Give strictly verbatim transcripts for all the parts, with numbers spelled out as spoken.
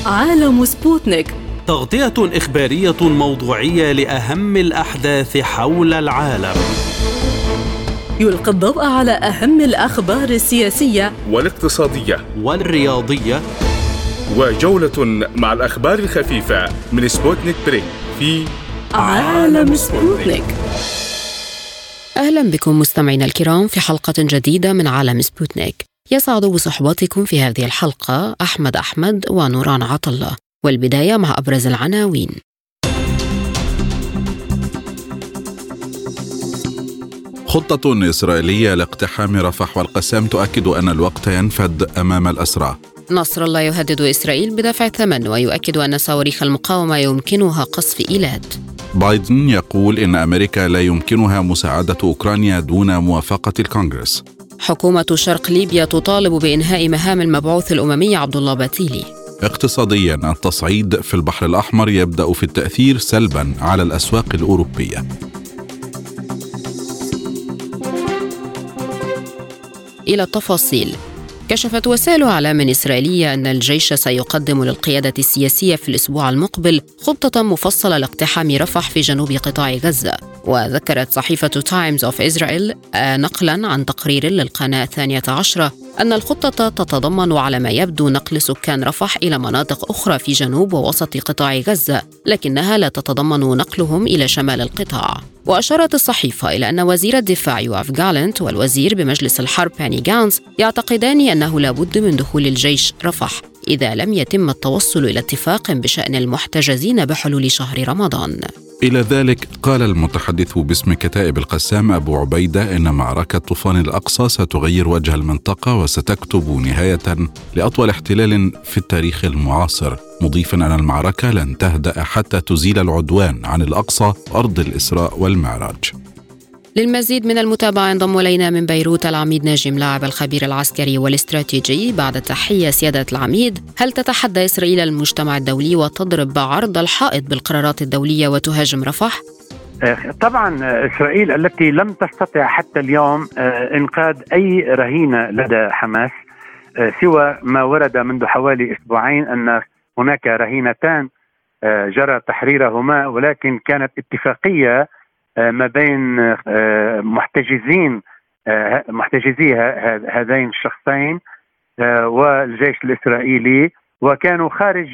عالم سبوتنيك، تغطية إخبارية موضوعية لأهم الأحداث حول العالم. يلقي الضوء على أهم الأخبار السياسية والاقتصادية والرياضية، وجولة مع الأخبار الخفيفة من سبوتنيك بريك في عالم سبوتنيك. أهلا بكم مستمعينا الكرام في حلقة جديدة من عالم سبوتنيك. يسعد بصحبتكم في هذه الحلقة أحمد أحمد ونوران عطلة، والبداية مع أبرز العناوين. خطة إسرائيلية لاقتحام رفح، والقسام تؤكد أن الوقت ينفد أمام الأسرى. نصر الله يهدد إسرائيل بدفع الثمن، ويؤكد أن صواريخ المقاومة يمكنها قصف إيلات. بايدن يقول إن أمريكا لا يمكنها مساعدة أوكرانيا دون موافقة الكونغرس. حكومة شرق ليبيا تطالب بإنهاء مهام المبعوث الأممي عبد الله باتيلي. اقتصاديا، التصعيد في البحر الأحمر يبدأ في التأثير سلبا على الأسواق الأوروبية. إلى التفاصيل. كشفت وسائل إعلام إسرائيلية أن الجيش سيقدم للقيادة السياسية في الأسبوع المقبل خطة مفصلة لاقتحام رفح في جنوب قطاع غزة. وذكرت صحيفة تايمز أوف إسرائيل نقلا عن تقرير للقناة الثانية عشرة أن الخطة تتضمن على ما يبدو نقل سكان رفح إلى مناطق أخرى في جنوب ووسط قطاع غزة، لكنها لا تتضمن نقلهم إلى شمال القطاع. وأشارت الصحيفة إلى أن وزير الدفاع يوآف جالنت والوزير بمجلس الحرب باني جانس يعتقدان أنه لا بد من دخول الجيش رفح إذا لم يتم التوصل إلى اتفاق بشأن المحتجزين بحلول شهر رمضان. إلى ذلك قال المتحدث باسم كتائب القسام أبو عبيدة إن معركة طوفان الأقصى ستغير وجه المنطقة وستكتب نهاية لأطول احتلال في التاريخ المعاصر، مضيفا أن المعركة لن تهدأ حتى تزيل العدوان عن الأقصى أرض الإسراء والمعراج. للمزيد من المتابعة انضم إلينا من بيروت العميد ناجي ملاعب، الخبير العسكري والاستراتيجي. بعد تحية سيادة العميد، هل تتحدى إسرائيل المجتمع الدولي وتضرب بعرض الحائط بالقرارات الدولية وتهاجم رفح؟ طبعا إسرائيل التي لم تستطع حتى اليوم إنقاذ أي رهينة لدى حماس، سوى ما ورد منذ حوالي أسبوعين أن هناك رهينتان جرى تحريرهما، ولكن كانت اتفاقية ما بين محتجزين محتجزي هذين الشخصين والجيش الإسرائيلي، وكانوا خارج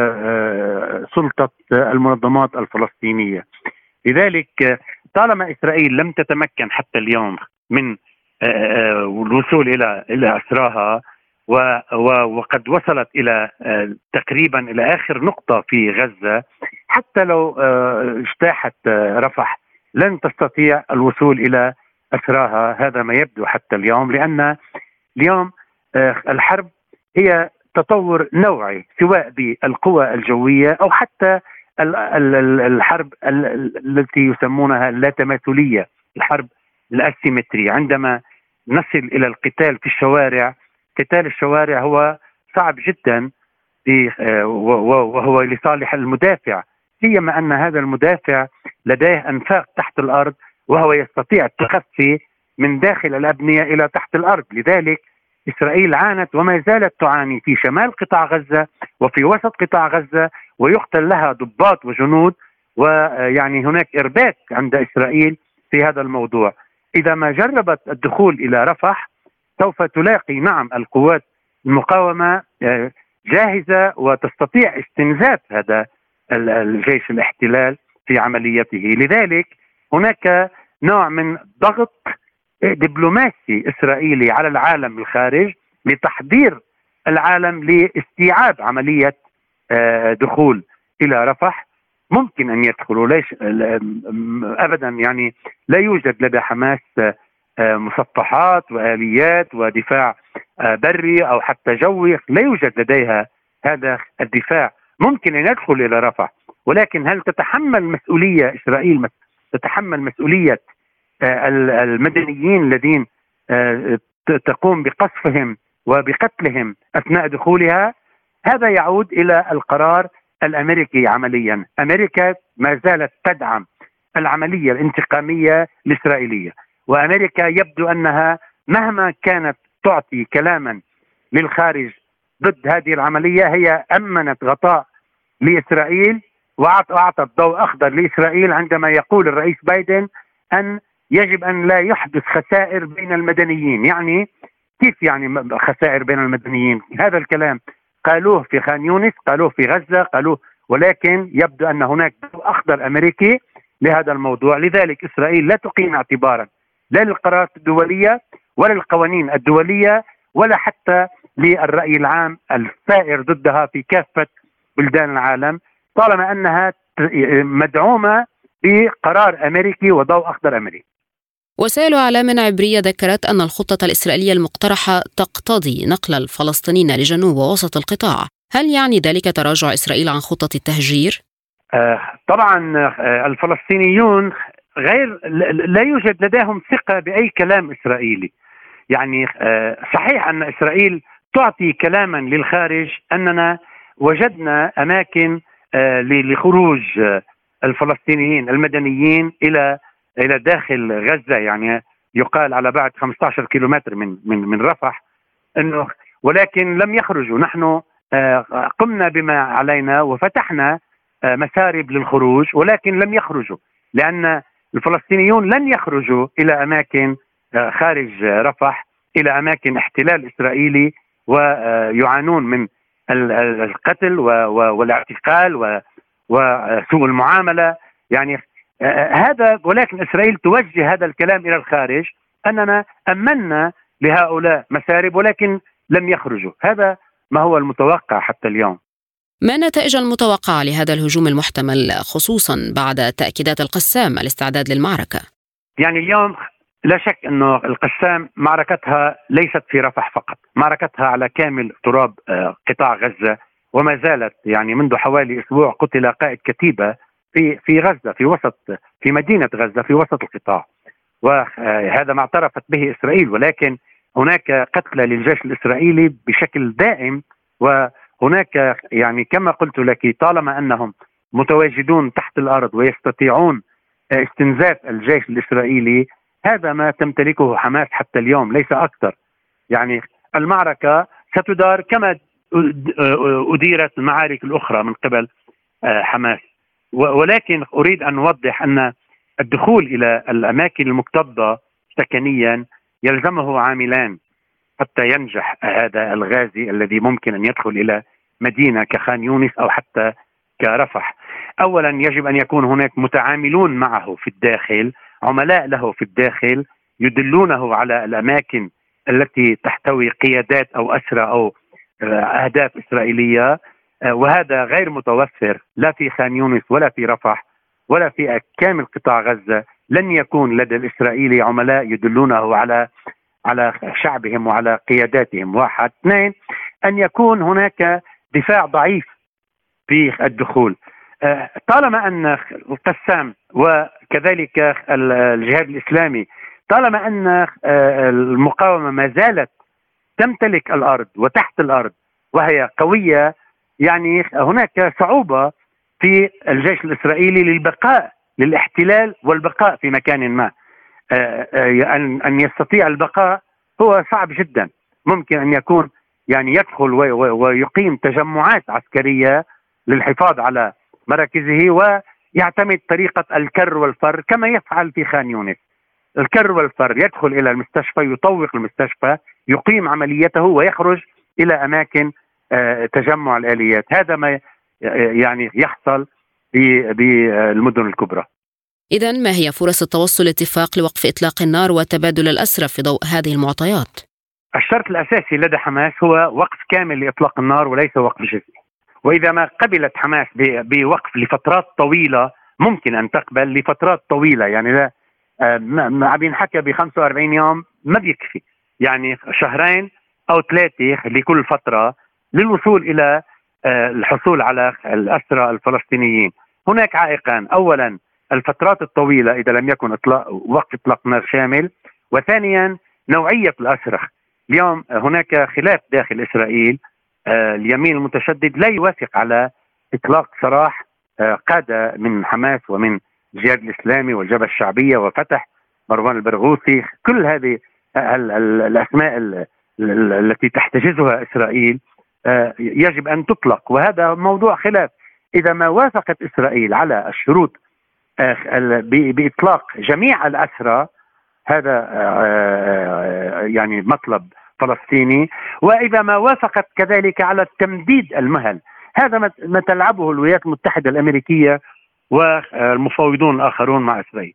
سلطة المنظمات الفلسطينية. لذلك طالما إسرائيل لم تتمكن حتى اليوم من الوصول إلى إلى أسراها، وقد وصلت إلى تقريبا إلى آخر نقطة في غزة، حتى لو اجتاحت رفح لن تستطيع الوصول إلى أسراها. هذا ما يبدو حتى اليوم، لأن اليوم الحرب هي تطور نوعي، سواء بالقوى الجوية أو حتى الحرب التي يسمونها اللاتماثلية، الحرب الأسيمترية. عندما نصل إلى القتال في الشوارع، قتال الشوارع هو صعب جدا وهو لصالح المدافع، سيما أن هذا المدافع لديه أنفاق تحت الأرض، وهو يستطيع التخفي من داخل الأبنية إلى تحت الأرض. لذلك إسرائيل عانت وما زالت تعاني في شمال قطاع غزة وفي وسط قطاع غزة، ويقتل لها ضباط وجنود، ويعني هناك إرباك عند إسرائيل في هذا الموضوع. إذا ما جربت الدخول إلى رفح سوف تلاقي نعم القوات المقاومة جاهزة وتستطيع استنزاف هذا الجيش الاحتلال في عمليته. لذلك هناك نوع من ضغط دبلوماسي إسرائيلي على العالم الخارج لتحضير العالم لاستيعاب عملية دخول إلى رفح. ممكن أن يدخلوا، ليش أبدا، يعني لا يوجد لدى حماس مسطحات وآليات ودفاع بري أو حتى جوي، لا يوجد لديها هذا الدفاع. ممكن أن يدخل إلى رفح، ولكن هل تتحمل مسؤولية إسرائيل، تتحمل مسؤولية المدنيين الذين تقوم بقصفهم وبقتلهم أثناء دخولها؟ هذا يعود إلى القرار الأمريكي. عمليا أمريكا ما زالت تدعم العملية الانتقامية الإسرائيلية، وأمريكا يبدو أنها مهما كانت تعطي كلاما للخارج ضد هذه العملية هي أمنت غطاء لإسرائيل وأعطت ضوء أخضر لإسرائيل عندما يقول الرئيس بايدن أن يجب أن لا يحدث خسائر بين المدنيين. يعني كيف يعني خسائر بين المدنيين؟ هذا الكلام قالوه في خان يونس، قالوه في غزة، قالوه، ولكن يبدو أن هناك ضوء أخضر أمريكي لهذا الموضوع. لذلك إسرائيل لا تقيم اعتبارا لا للقرارات الدولية ولا للقوانين الدولية ولا حتى للرأي العام الثائر ضدها في كافة بلدان العالم، طالما أنها مدعومة بقرار أمريكي وضوء أخضر أمريكي. وسائل إعلام عبرية ذكرت أن الخطة الإسرائيلية المقترحة تقتضي نقل الفلسطينيين لجنوب ووسط القطاع. هل يعني ذلك تراجع إسرائيل عن خطة التهجير؟ آه طبعا آه الفلسطينيون غير لا يوجد لديهم ثقة بأي كلام إسرائيلي. يعني آه صحيح أن إسرائيل تعطي كلاما للخارج أننا وجدنا أماكن آه لخروج آه الفلسطينيين المدنيين إلى إلى داخل غزة، يعني يقال على بعد خمسة عشر كيلومتر من من من رفح، إنه ولكن لم يخرجوا. نحن آه قمنا بما علينا وفتحنا آه مسارب للخروج، ولكن لم يخرجوا لأن الفلسطينيون لن يخرجوا إلى أماكن آه خارج رفح، إلى أماكن احتلال إسرائيلي ويعانون من القتل والاعتقال وسوء المعاملة. يعني هذا، ولكن إسرائيل توجه هذا الكلام إلى الخارج أننا أمنا لهؤلاء مسارب ولكن لم يخرجوا. هذا ما هو المتوقع حتى اليوم. ما النتائج المتوقعة لهذا الهجوم المحتمل، خصوصا بعد تأكيدات القسام الاستعداد للمعركة؟ يعني اليوم لا شك أنه القسام معركتها ليست في رفح فقط، معركتها على كامل تراب قطاع غزة، وما زالت يعني منذ حوالي أسبوع قتل قائد كتيبة في في غزة، في وسط في مدينة غزة في وسط القطاع، وهذا ما اعترفت به إسرائيل. ولكن هناك قتلى للجيش الإسرائيلي بشكل دائم، وهناك يعني كما قلت لك طالما أنهم متواجدون تحت الأرض ويستطيعون استنزاف الجيش الإسرائيلي، هذا ما تمتلكه حماس حتى اليوم ليس أكثر. يعني المعركة ستدار كما أديرت المعارك الأخرى من قبل حماس، ولكن أريد أن أوضح أن الدخول إلى الأماكن المكتظة سكنيا يلزمه عاملان حتى ينجح هذا الغازي الذي ممكن أن يدخل إلى مدينة كخان يونس أو حتى كرفح. أولا يجب أن يكون هناك متعاملون معه في الداخل، عملاء له في الداخل يدلونه على الأماكن التي تحتوي قيادات أو أسرى أو أهداف إسرائيلية، وهذا غير متوفر لا في خان يونس ولا في رفح ولا في كامل قطاع غزة. لن يكون لدى الإسرائيلي عملاء يدلونه على على شعبهم وعلى قياداتهم. واحد. اثنين، أن يكون هناك دفاع ضعيف في الدخول. طالما أن القسام وكذلك الجهاد الإسلامي، طالما أن المقاومة ما زالت تمتلك الأرض وتحت الأرض وهي قوية، يعني هناك صعوبة في الجيش الإسرائيلي للبقاء للاحتلال والبقاء في مكان ما. أن يستطيع البقاء هو صعب جدا. ممكن أن يكون يعني يدخل ويقيم تجمعات عسكرية للحفاظ على مراكزه ويعتمد طريقة الكر والفر كما يفعل في خان يونس. الكر والفر، يدخل إلى المستشفى، يطوق المستشفى، يقيم عمليته ويخرج إلى أماكن تجمع الآليات. هذا ما يعني يحصل بالمدن الكبرى. إذن ما هي فرص التوصل لاتفاق لوقف إطلاق النار وتبادل الأسرى في ضوء هذه المعطيات؟ الشرط الأساسي لدى حماس هو وقف كامل لإطلاق النار وليس وقف جزئي. وإذا ما قبلت حماس بوقف لفترات طويلة ممكن أن تقبل لفترات طويلة، يعني لا ما بينحكى ب خمسة وأربعين يوم ما بيكفي، يعني شهرين أو ثلاثة لكل فترة للوصول إلى الحصول على الأسرى الفلسطينيين. هناك عائقان، أولا الفترات الطويلة إذا لم يكن إطلاق وقف إطلاق نار شامل، وثانيا نوعية الأسرى. اليوم هناك خلاف داخل إسرائيل، اليمين المتشدد لا يوافق على إطلاق سراح قادة من حماس ومن الجهاد الإسلامي والجبهة الشعبية وفتح، مروان البرغوثي، كل هذه الأسماء التي تحتجزها إسرائيل يجب أن تطلق، وهذا موضوع خلاف. إذا ما وافقت إسرائيل على الشروط بإطلاق جميع الأسرى، هذا يعني مطلب فلسطيني، وإذا ما وافقت كذلك على تمديد المهل، هذا ما تلعبه الولايات المتحدة الأمريكية والمفاوضون الآخرون مع إسرائيل.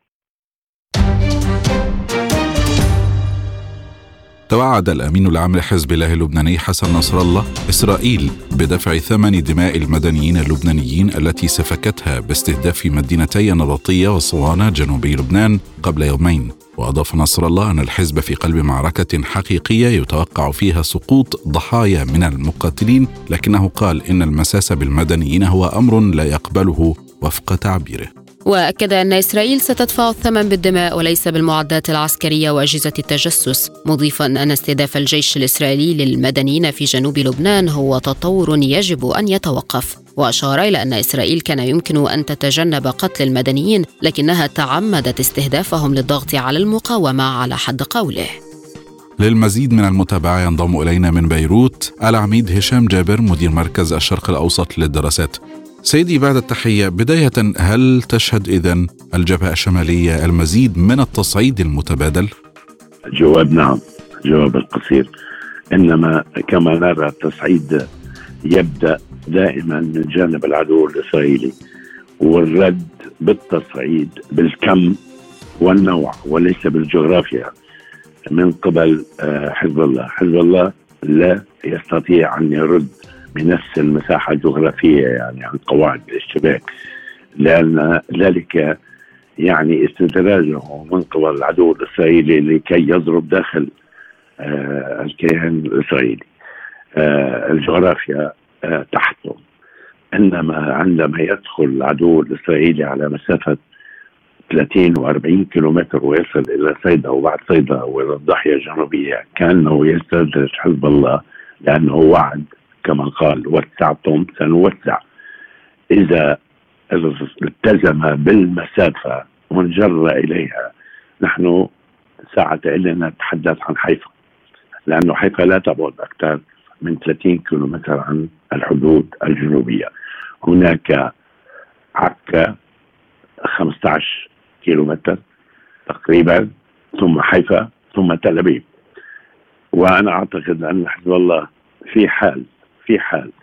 توعد الأمين العام لحزب الله اللبناني حسن نصر الله إسرائيل بدفع ثمن دماء المدنيين اللبنانيين التي سفكتها باستهداف مدينتي النبطية وصوانة جنوبي لبنان قبل يومين. وأضاف نصر الله أن الحزب في قلب معركة حقيقية يتوقع فيها سقوط ضحايا من المقاتلين، لكنه قال إن المساس بالمدنيين هو أمر لا يقبله وفق تعبيره. وأكد أن إسرائيل ستدفع الثمن بالدماء وليس بالمعدات العسكرية وأجهزة التجسس، مضيفا أن استهداف الجيش الإسرائيلي للمدنيين في جنوب لبنان هو تطور يجب أن يتوقف. وأشار إلى أن إسرائيل كان يمكن أن تتجنب قتل المدنيين، لكنها تعمدت استهدافهم للضغط على المقاومة على حد قوله. للمزيد من المتابعة ينضم إلينا من بيروت العميد هشام جابر مدير مركز الشرق الأوسط للدراسات. سيدي بعد التحية، بداية هل تشهد إذن الجبهة الشمالية المزيد من التصعيد المتبادل؟ الجواب نعم، الجواب القصير إنما كما نرى التصعيد يبدأ دائما من جانب العدو الإسرائيلي، والرد بالتصعيد بالكم والنوع وليس بالجغرافيا من قبل حزب الله. حزب الله لا يستطيع أن يرد بنفس المساحة الجغرافية يعني عن قواعد الاشتباك، لأن ذلك يعني استدراجه من قبل العدو الإسرائيلي لكي يضرب داخل آه الكيان الإسرائيلي. آه الجغرافيا آه تحته، إنما عندما يدخل العدو الإسرائيلي على مسافة ثلاثين وأربعين كيلومتر ويصل إلى صيدا وبعد صيدا وإلى الضاحية الجنوبية، كأنه يستدرج حزب الله، لأنه وعد كما قال وسعتم سنوسع. إذا التزم بالمسافة وانجر إليها، نحن ساعة إلينا نتحدث عن حيفا، لأنه حيفا لا تبعد أكثر من ثلاثين كيلومتر عن الحدود الجنوبية. هناك عكا خمسة عشر كيلومتر تقريبا، ثم حيفا، ثم تل أبيب. وأنا أعتقد أن حزب الله في حال في حال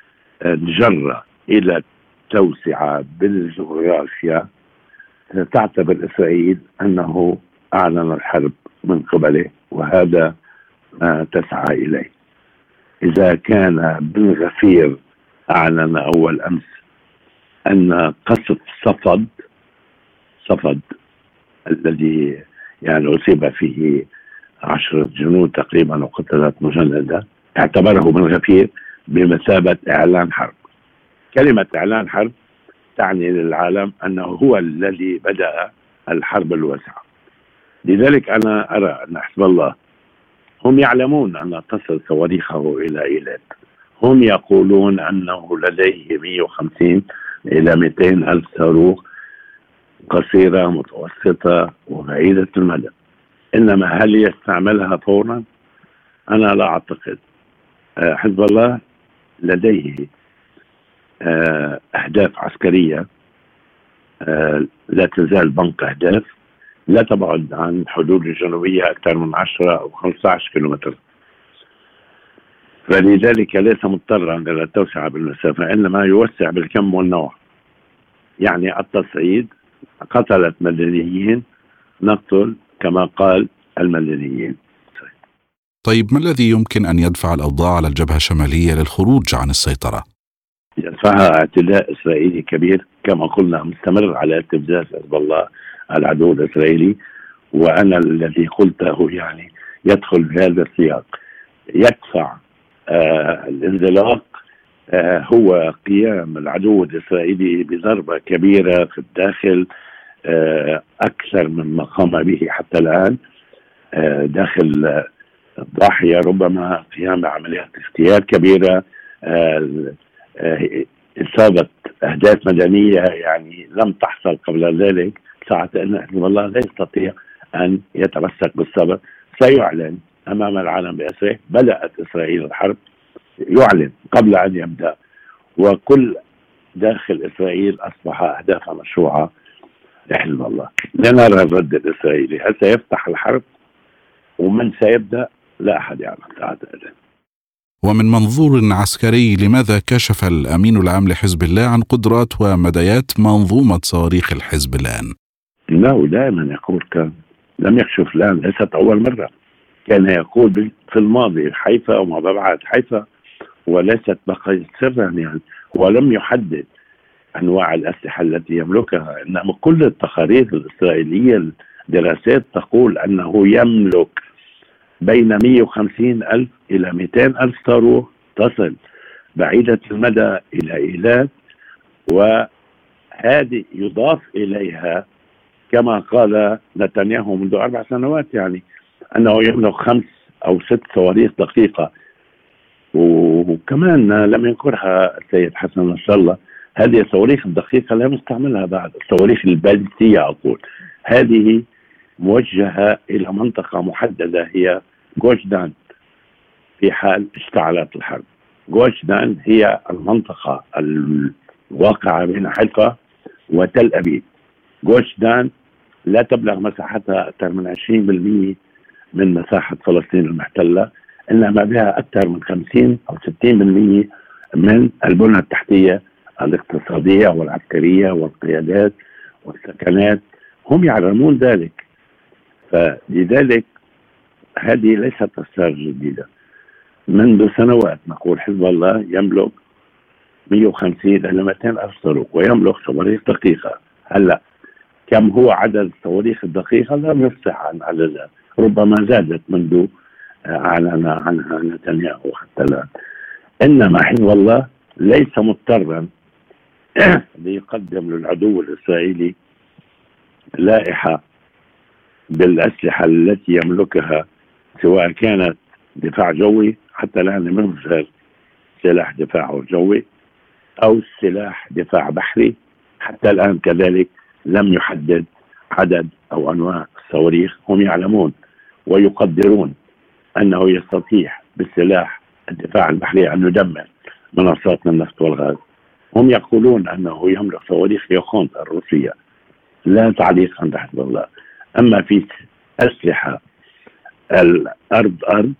جرة إلى توسعة بالجغرافيا، تعتبر إسرائيل أنه أعلن الحرب من قبله، وهذا ما تسعى إليه. إذا كان بن غفير أعلن أول أمس أن قصف صفد صفد الذي يعني أصيب فيه عشرة جنود تقريبا وقتلت مجندة، اعتبره بن غفير بمثابة إعلان حرب. كلمة إعلان حرب تعني للعالم أنه هو الذي بدأ الحرب الواسعة. لذلك أنا أرى أن حزب الله هم يعلمون أن تصل صواريخه إلى إيلات، هم يقولون أنه لديه مئة وخمسين إلى مئتين ألف صاروخ قصيرة متوسطة وبعيدة المدى، إنما هل يستعملها فورا؟ أنا لا أعتقد. حزب الله لديه أهداف عسكرية لا تزال بنك أهداف لا تبعد عن حدود الجنوبية أكثر من عشرة أو خمسة عشر كيلومتر، فلذلك ليس مضطرا إلى التوسعة بالمسافة، إنما يوسع بالكم والنوع. يعني التصعيد قتلت مدنيين، نقتل كما قال المدنيين. طيب ما الذي يمكن أن يدفع الأوضاع على الجبهة الشمالية للخروج عن السيطرة؟ يدفعها اعتداء إسرائيلي كبير، كما قلنا مستمر على استفزاز حزب الله العدو الإسرائيلي، وأنا الذي قلته يعني يدخل بهذا السياق. يدفع آه الانزلاق آه هو قيام العدو الإسرائيلي بضربة كبيرة في الداخل، آه أكثر مما قام به حتى الآن آه داخل آه الضاحية، ربما قيام بعمليات اغتيال كبيرة، آه آه إصابة أهداف مدنية يعني لم تحصل قبل ذلك. ساعة أن حزب الله لا يستطيع أن يتمسك بالصبر، سيعلن أمام العالم بأسره بدأت إسرائيل الحرب، يعلن قبل أن يبدأ، وكل داخل إسرائيل أصبح أهدافها مشروعة لحزب الله. لنرى الرد الإسرائيلي، هل سيفتح الحرب ومن سيبدأ؟ لا أحد يعلم ساعة الآن. ومن منظور عسكري، لماذا كشف الأمين العام لحزب الله عن قدرات ومدايات منظومة صواريخ الحزب الآن؟ إنه دائما يقول، كان لم يكشف الآن، ليست أول مرة. كان يقول في الماضي حيفا وما بعد حيفا، وليست بقيت سرا يعني. ولم يحدد أنواع الأسلحة التي يملكها، إنما كل التقارير الإسرائيلية الدراسات تقول أنه يملك بين مئة وخمسين ألف إلى مئتين ألف صاروخ تصل بعيدة المدى إلى إيلات، وهذه يضاف إليها كما قال نتنياهو منذ أربع سنوات يعني أنه يملك خمس أو ست صواريخ دقيقة. وكمان لم ينكرها السيد حسن نصر الله، هذه الصواريخ الدقيقة لا يستعملها بعد، الصواريخ البالستية أقول، هذه موجهة إلى منطقة محددة هي جوش دان في حال اشتعلت الحرب. جوش دان هي المنطقة الواقعة بين حيفا وتل أبيب. جوش دان لا تبلغ مساحتها أكثر من عشرين بالمئة من مساحة فلسطين المحتلة، إنما بها أكثر من خمسين أو ستين بالمئة من البنى التحتية الاقتصادية والعسكرية والقيادات والسكنات. هم يعلمون ذلك، فلذلك هذه ليست أسرار جديدة. منذ سنوات نقول حزب الله يملك مئة وخمسين إلى مئتين ألف صاروخ ويملك صواريخ دقيقة. هلا كم هو عدد الصواريخ الدقيقة لم يفصح عن عددها، ربما زادت منذ أعلن عنها نتنياهو حتى الآن. إنما حزب الله ليس مضطرا ليقدم للعدو الإسرائيلي لائحة بالأسلحة التي يملكها، سواء كانت دفاع جوي، حتى الآن لم يظهر سلاح دفاع جوي، أو سلاح دفاع بحري، حتى الآن كذلك لم يحدد عدد أو أنواع الصواريخ. هم يعلمون ويقدرون أنه يستطيع بالسلاح الدفاع البحري أن يدمر منصات النفط والغاز. هم يقولون أنه يملك صواريخ يوخونت الروسية، لا تعليق عند حزب الله. أما في أسلحة الأرض أرض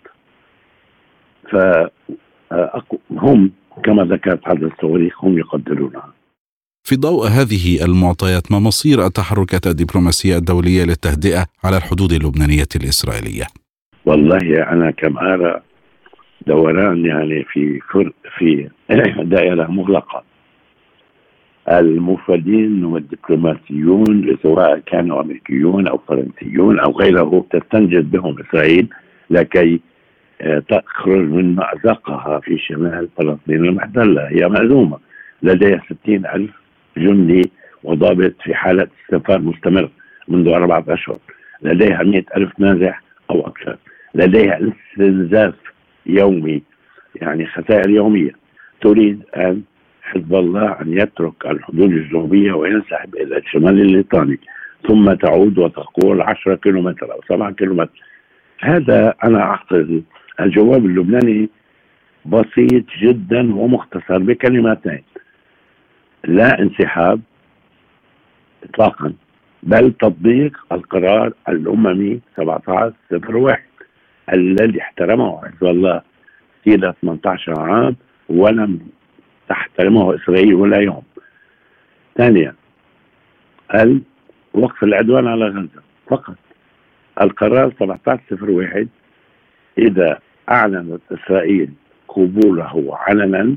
فهم كما ذكرت عدد الصواريخ هم يقدرونها. في ضوء هذه المعطيات، ما مصير التحركات الدبلوماسية الدولية للتهدئة على الحدود اللبنانية الإسرائيلية؟ والله أنا كما أرى دوران يعني في في دائرة مغلقة. المفوضين والدبلوماسيون سواء كانوا أمريكيون أو فرنسيون أو غيره تستنجد بهم إسرائيل لكي تخرج من مأزقها في شمال فلسطين المحتلة. هي مأزومة، لديها ستين ألف جندي وضابط في حالة استنفار مستمر منذ أربعة أشهر، لديها مئة ألف نازح أو أكثر، لديها استنزاف يومي يعني خسائر يومية. تريد أن حزب الله أن يترك الحدود الجنوبية وينسحب إلى الشمال الليطاني، ثم تعود وتقول عشرة كيلومتر أو سبعة كيلومتر. هذا أنا أعتقد الجواب اللبناني بسيط جدا ومختصر بكلمتين: لا انسحاب إطلاقا، بل تطبيق القرار الأممي سبعة عشر صفر واحد الذي احترمه حزب الله طيلة ثمانية عشر عام ولم تحترمه إسرائيل ولا يوم. ثانيا، وقف العدوان على غزة فقط. القرار سبعة عشر صفر واحد إذا أعلنت إسرائيل قبوله علنا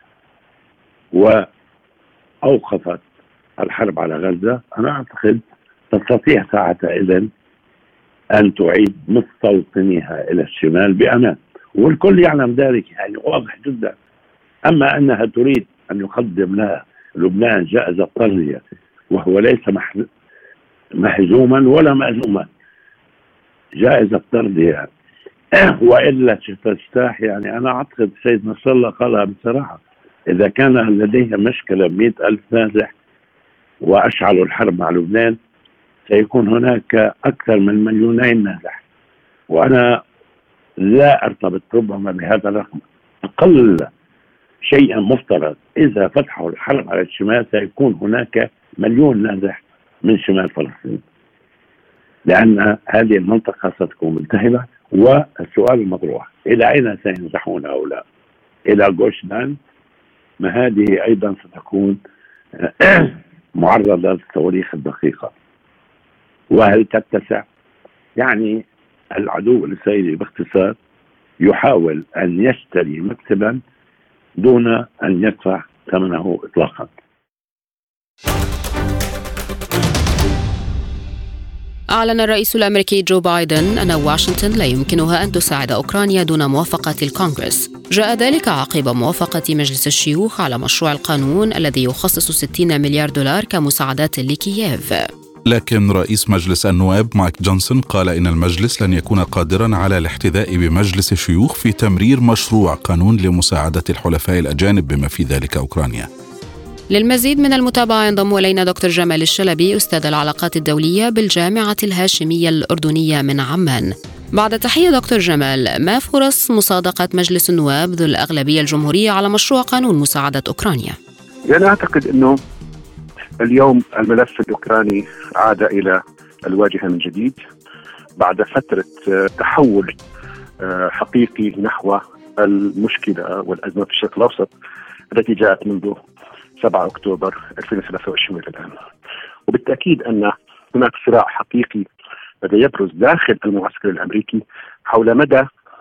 وأوقفت الحرب على غزة، أنا أعتقد تستطيع ساعتها أن تعيد مستوطنيها إلى الشمال بأمان، والكل يعلم ذلك يعني واضح جدا. أما أنها تريد أن يقدم لها لبنان جائزة طردية وهو ليس مهزوما ولا مهزوما، جائزة طردية وإلا تجتاح. يعني أنا أعتقد السيد نصر الله قالها بصراحة: إذا كان لديها مشكلة بمئة ألف نازح وأشعلوا الحرب مع لبنان سيكون هناك أكثر من مليونين نازح. وأنا لا أرتبط ربما بهذا الرقم، أقل شيء مفترض إذا فتحوا الحرب على الشمال سيكون هناك مليون نازح من شمال فلسطين، لأن هذه المنطقة ستكون ملتهبة. والسؤال المطروح إلى أين سينزحون هؤلاء؟ إلى جوش دان؟ ما هذه أيضا ستكون معرضة للصواريخ الدقيقة. وهل تتسع؟ يعني العدو الإسرائيلي باختصار يحاول أن يشتري مكسبا دون أن يدفع ثمنه إطلاقا. أعلن الرئيس الأمريكي جو بايدن أن واشنطن لا يمكنها أن تساعد أوكرانيا دون موافقة الكونغرس. جاء ذلك عقب موافقة مجلس الشيوخ على مشروع القانون الذي يخصص ستين مليار دولار كمساعدات لكييف. لكن رئيس مجلس النواب مايك جونسون قال إن المجلس لن يكون قادرا على الاحتذاء بمجلس الشيوخ في تمرير مشروع قانون لمساعدة الحلفاء الأجانب بما في ذلك أوكرانيا. للمزيد من المتابعة ينضم إلينا دكتور جمال الشلبي أستاذ العلاقات الدولية بالجامعة الهاشمية الأردنية من عمان. بعد تحية دكتور جمال، ما فرص مصادقة مجلس النواب ذو الأغلبية الجمهورية على مشروع قانون مساعدة أوكرانيا؟ يعني أعتقد أنه اليوم الملف الأوكراني عاد إلى الواجهة من جديد بعد فترة تحول حقيقي نحو المشكلة والأزمة في الشرق الأوسط التي جاءت منذ سبعة أكتوبر ألفين وثلاثة وعشرين إلى الآن. وبالتأكيد أن هناك صراع حقيقي الذي يبرز داخل المعسكر الأمريكي حول مدى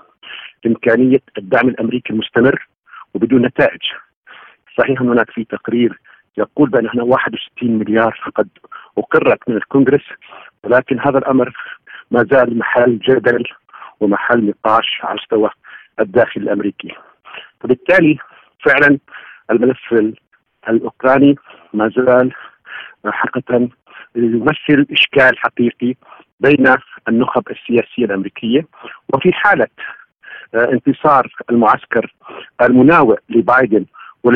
إمكانية الدعم الأمريكي المستمر وبدون نتائج. صحيح أن هناك في تقرير يقول بأن هنا واحد وستين مليار قد أقرت من الكونغرس، ولكن هذا الأمر ما زال محل جدل ومحل نقاش على مستوى الداخل الأمريكي. فبالتالي فعلا الملف الأوكراني ما زال حقيقة يمثل إشكال حقيقي بين النخب السياسية الأمريكية. وفي حالة انتصار المعسكر المناوئ لبايدن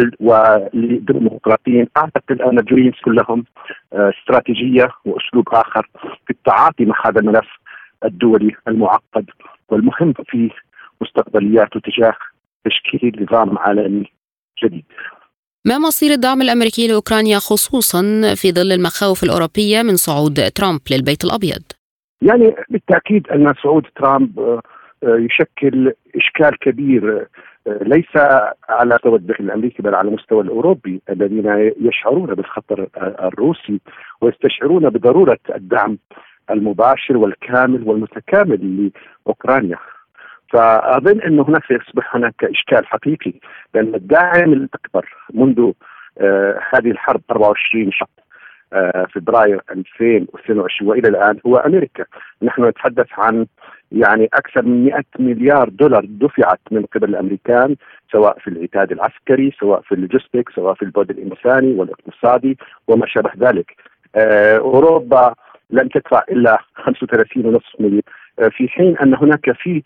وللديمقراطيين أعتقد أن الجريمة كلهم استراتيجية وأسلوب آخر في التعاطي مع هذا الملف الدولي المعقد والمهم في مستقبلياته تجاه تشكيل نظام عالمي جديد. ما مصير الدعم الأمريكي لأوكرانيا خصوصا في ظل المخاوف الأوروبية من صعود ترامب للبيت الأبيض؟ يعني بالتأكيد أن صعود ترامب يشكل إشكال كبير ليس على مستوى الداخل الأمريكي بل على المستوى الأوروبي الذين يشعرون بالخطر الروسي ويستشعرون بضرورة الدعم المباشر والكامل والمتكامل لأوكرانيا. فأظن أنه هناك سيصبح هناك إشكال حقيقي، لأن الداعم الأكبر منذ آه هذه الحرب أربعة وعشرين شهر آه فبراير ألفين واثنين وعشرين وإلى الآن هو أمريكا. نحن نتحدث عن يعني أكثر من مئة مليار دولار دفعت من قبل الأمريكان، سواء في العتاد العسكري، سواء في اللوجستيك، سواء في البعد الإنساني والاقتصادي وما شابه ذلك. آه أوروبا لم تدفع إلا خمسة وثلاثين فاصلة خمسة مليون، في حين أن هناك في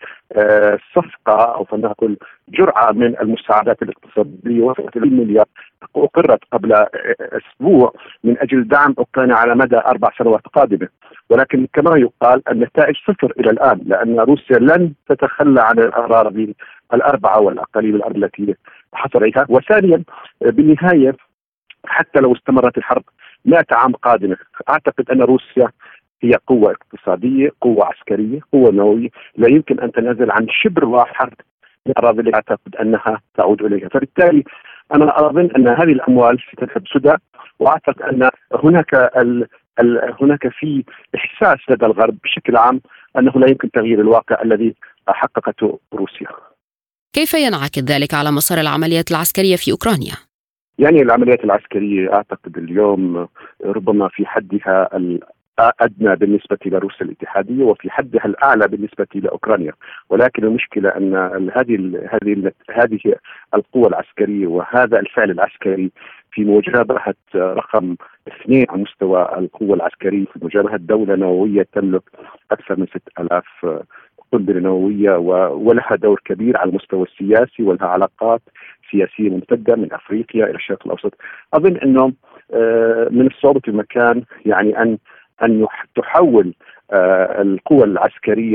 صفقة أو فلنقل جرعة من المساعدات الاقتصادية وصلت إلى مليار أقرت قبل أسبوع من أجل دعم أوكرانيا على مدى أربع سنوات قادمة. ولكن كما يقال النتائج صفر إلى الآن، لأن روسيا لن تتخلى عن الأراضي الأربعة والأقاليم الأرض التي حصل عليها. وثانيا بالنهاية حتى لو استمرت الحرب مئة عام قادمة أعتقد أن روسيا هي قوة اقتصادية، قوة عسكرية، قوة نووية، لا يمكن أن تنازل عن شبر واحد من الأراضي اللي أعتقد أنها تعود إليها. فبالتالي أنا أظن أن هذه الأموال ستذهب سدى، وأعتقد أن هناك ال ال هناك في إحساس لدى الغرب بشكل عام أنه لا يمكن تغيير الواقع الذي حققته روسيا. كيف ينعكس ذلك على مسار العمليات العسكرية في أوكرانيا؟ يعني العمليات العسكرية أعتقد اليوم ربما في حدها أدنى بالنسبة لروسيا الاتحادية وفي حدها الأعلى بالنسبة لأوكرانيا، ولكن المشكلة أن هذه هذه هذه القوة العسكرية وهذا الفعل العسكري في مواجهة رقم اثنين على مستوى القوة العسكرية، في مواجهة دولة نووية تملك أكثر من ستة آلاف قنبلة نووية ولها دور كبير على المستوى السياسي ولها علاقات سياسية ممتدة من أفريقيا إلى الشرق الأوسط. أظن أنه من الصعوبة في المكان يعني أن أن تحول القوى العسكرية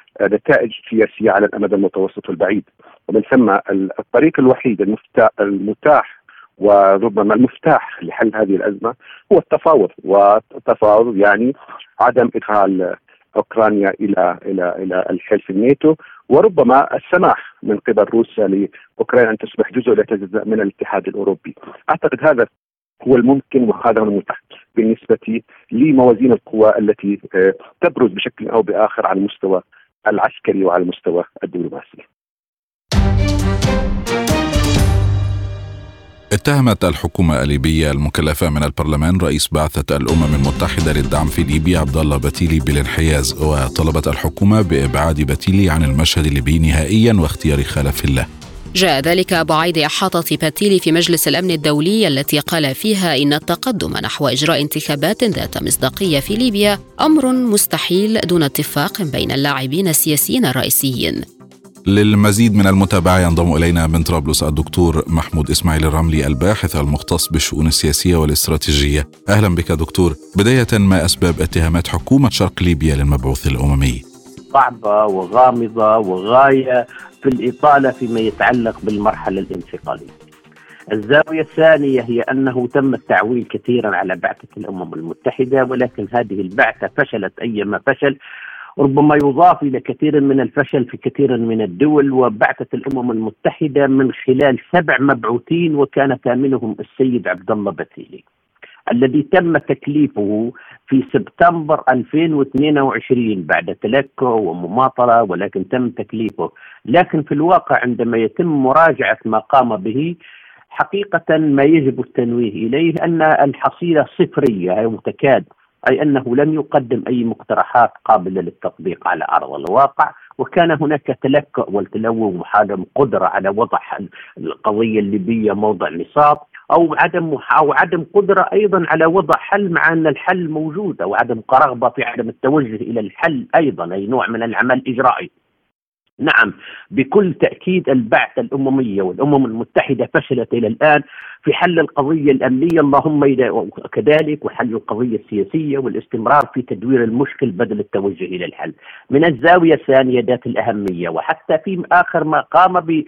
نتائج سياسية على الأمد المتوسط والبعيد. ومن ثم الطريق الوحيد المتاح وربما المفتاح لحل هذه الأزمة هو التفاوض، والتفاوض يعني عدم إدخال أوكرانيا إلى إلى إلى الحلف الناتو، وربما السماح من قبل روسيا لأوكرانيا أن تصبح جزء لا يتجزأ من الاتحاد الأوروبي. أعتقد هذا هو الممكن وهذا هو المتاح بالنسبة لموازين القوى التي تبرز بشكل أو بآخر على المستوى العسكري وعلى المستوى الدبلوماسي. اتهمت الحكومة الليبية المكلفة من البرلمان رئيس بعثة الأمم المتحدة للدعم في ليبيا عبد الله بتيلي بالانحياز، وطلبت الحكومة بإبعاد بتيلي عن المشهد الليبي نهائيا واختيار خلف له. جاء ذلك بعد إحاطة بتيلي في مجلس الأمن الدولي التي قال فيها إن التقدم نحو إجراء انتخابات ذات مصداقية في ليبيا أمر مستحيل دون اتفاق بين اللاعبين السياسيين الرئيسيين. للمزيد من المتابعة ينضم إلينا من طرابلس الدكتور محمود إسماعيل الرملي الباحث المختص بالشؤون السياسية والاستراتيجية. أهلا بك دكتور. بداية، ما أسباب اتهامات حكومة شرق ليبيا للمبعوث الأممي؟ صعبة وغامضة وغاية في الإطالة فيما يتعلق بالمرحلة الانتقالية. الزاوية الثانية هي أنه تم التعويل كثيرا على بعثة الأمم المتحدة، ولكن هذه البعثة فشلت أيما فشل، ربما يضاف إلى كثير من الفشل في كثير من الدول. وبعثة الأمم المتحدة من خلال سبع مبعوثين وكان ثامنهم السيد عبد الله بتيلي الذي تم تكليفه في سبتمبر ألفين واثنين وعشرين بعد تلكؤ ومماطلة، ولكن تم تكليفه. لكن في الواقع عندما يتم مراجعة ما قام به حقيقة ما يجب التنويه إليه أن الحصيلة صفرية أو تكاد، أي أنه لم يقدم أي مقترحات قابلة للتطبيق على أرض الواقع، وكان هناك تلكؤ والتلوث وعدم قدرة على وضع القضية الليبية موضع نصاب، أو عدم أو عدم قدرة أيضا على وضع حل مع أن الحل موجود، أو عدم رغبة في عدم التوجه إلى الحل أيضا، أي نوع من العمل الإجرائي. نعم، بكل تأكيد البعثة الأممية والأمم المتحدة فشلت إلى الآن في حل القضية الأمنية، اللهم كذلك، وحل القضية السياسية والاستمرار في تدوير المشكل بدل التوجه إلى الحل. من الزاوية الثانية ذات الأهمية، وحتى في آخر ما قام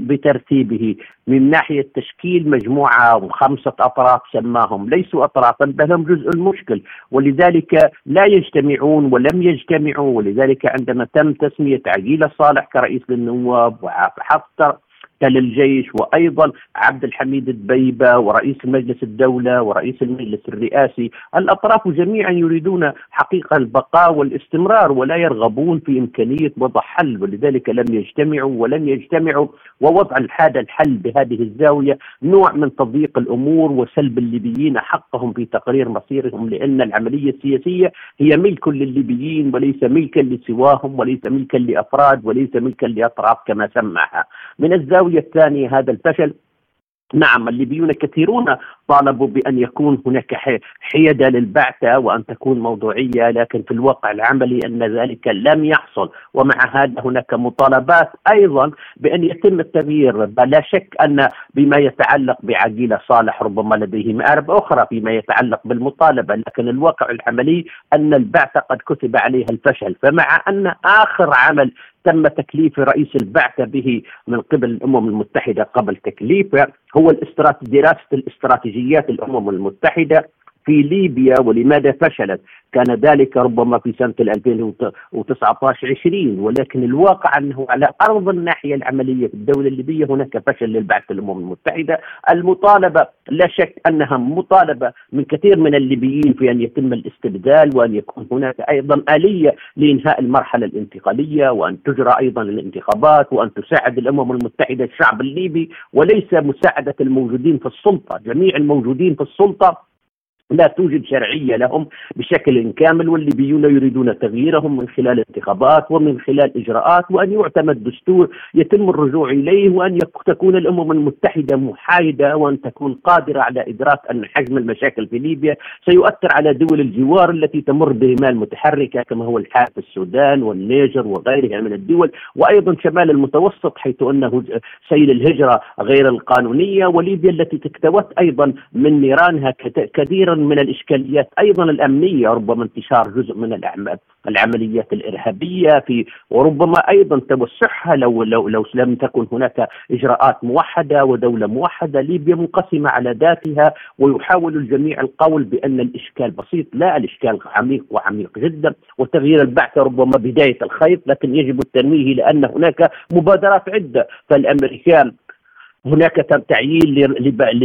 بترتيبه من ناحية تشكيل مجموعة خمسة أطراف سماهم ليسوا أطرافا بل هم جزء المشكل، ولذلك لا يجتمعون ولم يجتمعوا. ولذلك عندما تم تسمية عقيلة صالح كرئيس للنواب وحفتر للجيش، وأيضا عبد الحميد الدبيبة ورئيس مجلس الدولة ورئيس المجلس الرئاسي، الأطراف جميعا يريدون حقيقة البقاء والاستمرار ولا يرغبون في إمكانية وضع حل، ولذلك لم يجتمعوا ولم يجتمعوا ووضع هذا الحل بهذه الزاوية نوع من تضييق الأمور وسلب الليبيين حقهم في تقرير مصيرهم، لأن العملية السياسية هي ملك للليبيين وليس ملكا لسواهم وليس ملكا لأفراد وليس ملكا لأطراف كما سماها. من الزاوية الثانية هذا الفشل، نعم الليبيون كثيرون طالبوا بأن يكون هناك حيادة للبعثة وأن تكون موضوعية، لكن في الواقع العملي أن ذلك لم يحصل. ومع هذا هناك مطالبات أيضا بأن يتم التغيير. لا شك أن بما يتعلق بعقيلة صالح ربما لديه مآرب أخرى فيما يتعلق بالمطالبة، لكن الواقع العملي أن البعثة قد كتب عليها الفشل. فمع أن آخر عمل تم تكليف رئيس البعثة به من قبل الأمم المتحدة قبل تكليفه هو دراسة الاستراتيجيات الأمم المتحدة في ليبيا ولماذا فشلت. كان ذلك ربما في سنة ألفين وتسعة عشر عشرين، ولكن الواقع أنه على أرض الناحية العملية في الدولة الليبية هناك فشل للبعثة الأمم المتحدة. المطالبة لا شك أنها مطالبة من كثير من الليبيين في أن يتم الاستبدال، وأن يكون هناك أيضا آلية لإنهاء المرحلة الانتقالية، وأن تجرى أيضا الانتخابات، وأن تساعد الأمم المتحدة الشعب الليبي وليس مساعدة الموجودين في السلطة. جميع الموجودين في السلطة لا توجد شرعية لهم بشكل كامل، والليبيون يريدون تغييرهم من خلال انتخابات ومن خلال إجراءات، وأن يعتمد دستور يتم الرجوع إليه، وأن تكون الأمم المتحدة محايدة، وأن تكون قادرة على إدراك أن حجم المشاكل في ليبيا سيؤثر على دول الجوار التي تمر برمال متحركة كما هو الحال في السودان والنيجر وغيرها من الدول، وأيضا شمال المتوسط حيث أنه سيل الهجرة غير القانونية، وليبيا التي تكتوت أيضا من نيرانها كثيرا من الإشكاليات أيضا الأمنية، ربما انتشار جزء من العمليات الإرهابية في وربما أيضا توسعها لو لو لو لم تكن هناك إجراءات موحدة ودولة موحدة. ليبيا منقسمة على ذاتها، ويحاول الجميع القول بأن الإشكال بسيط. لا، الإشكال عميق وعميق جدا، وتغيير البعثة ربما بداية الخيط، لكن يجب التنويه لأن هناك مبادرات عدة. فالأمريكان هناك تعيين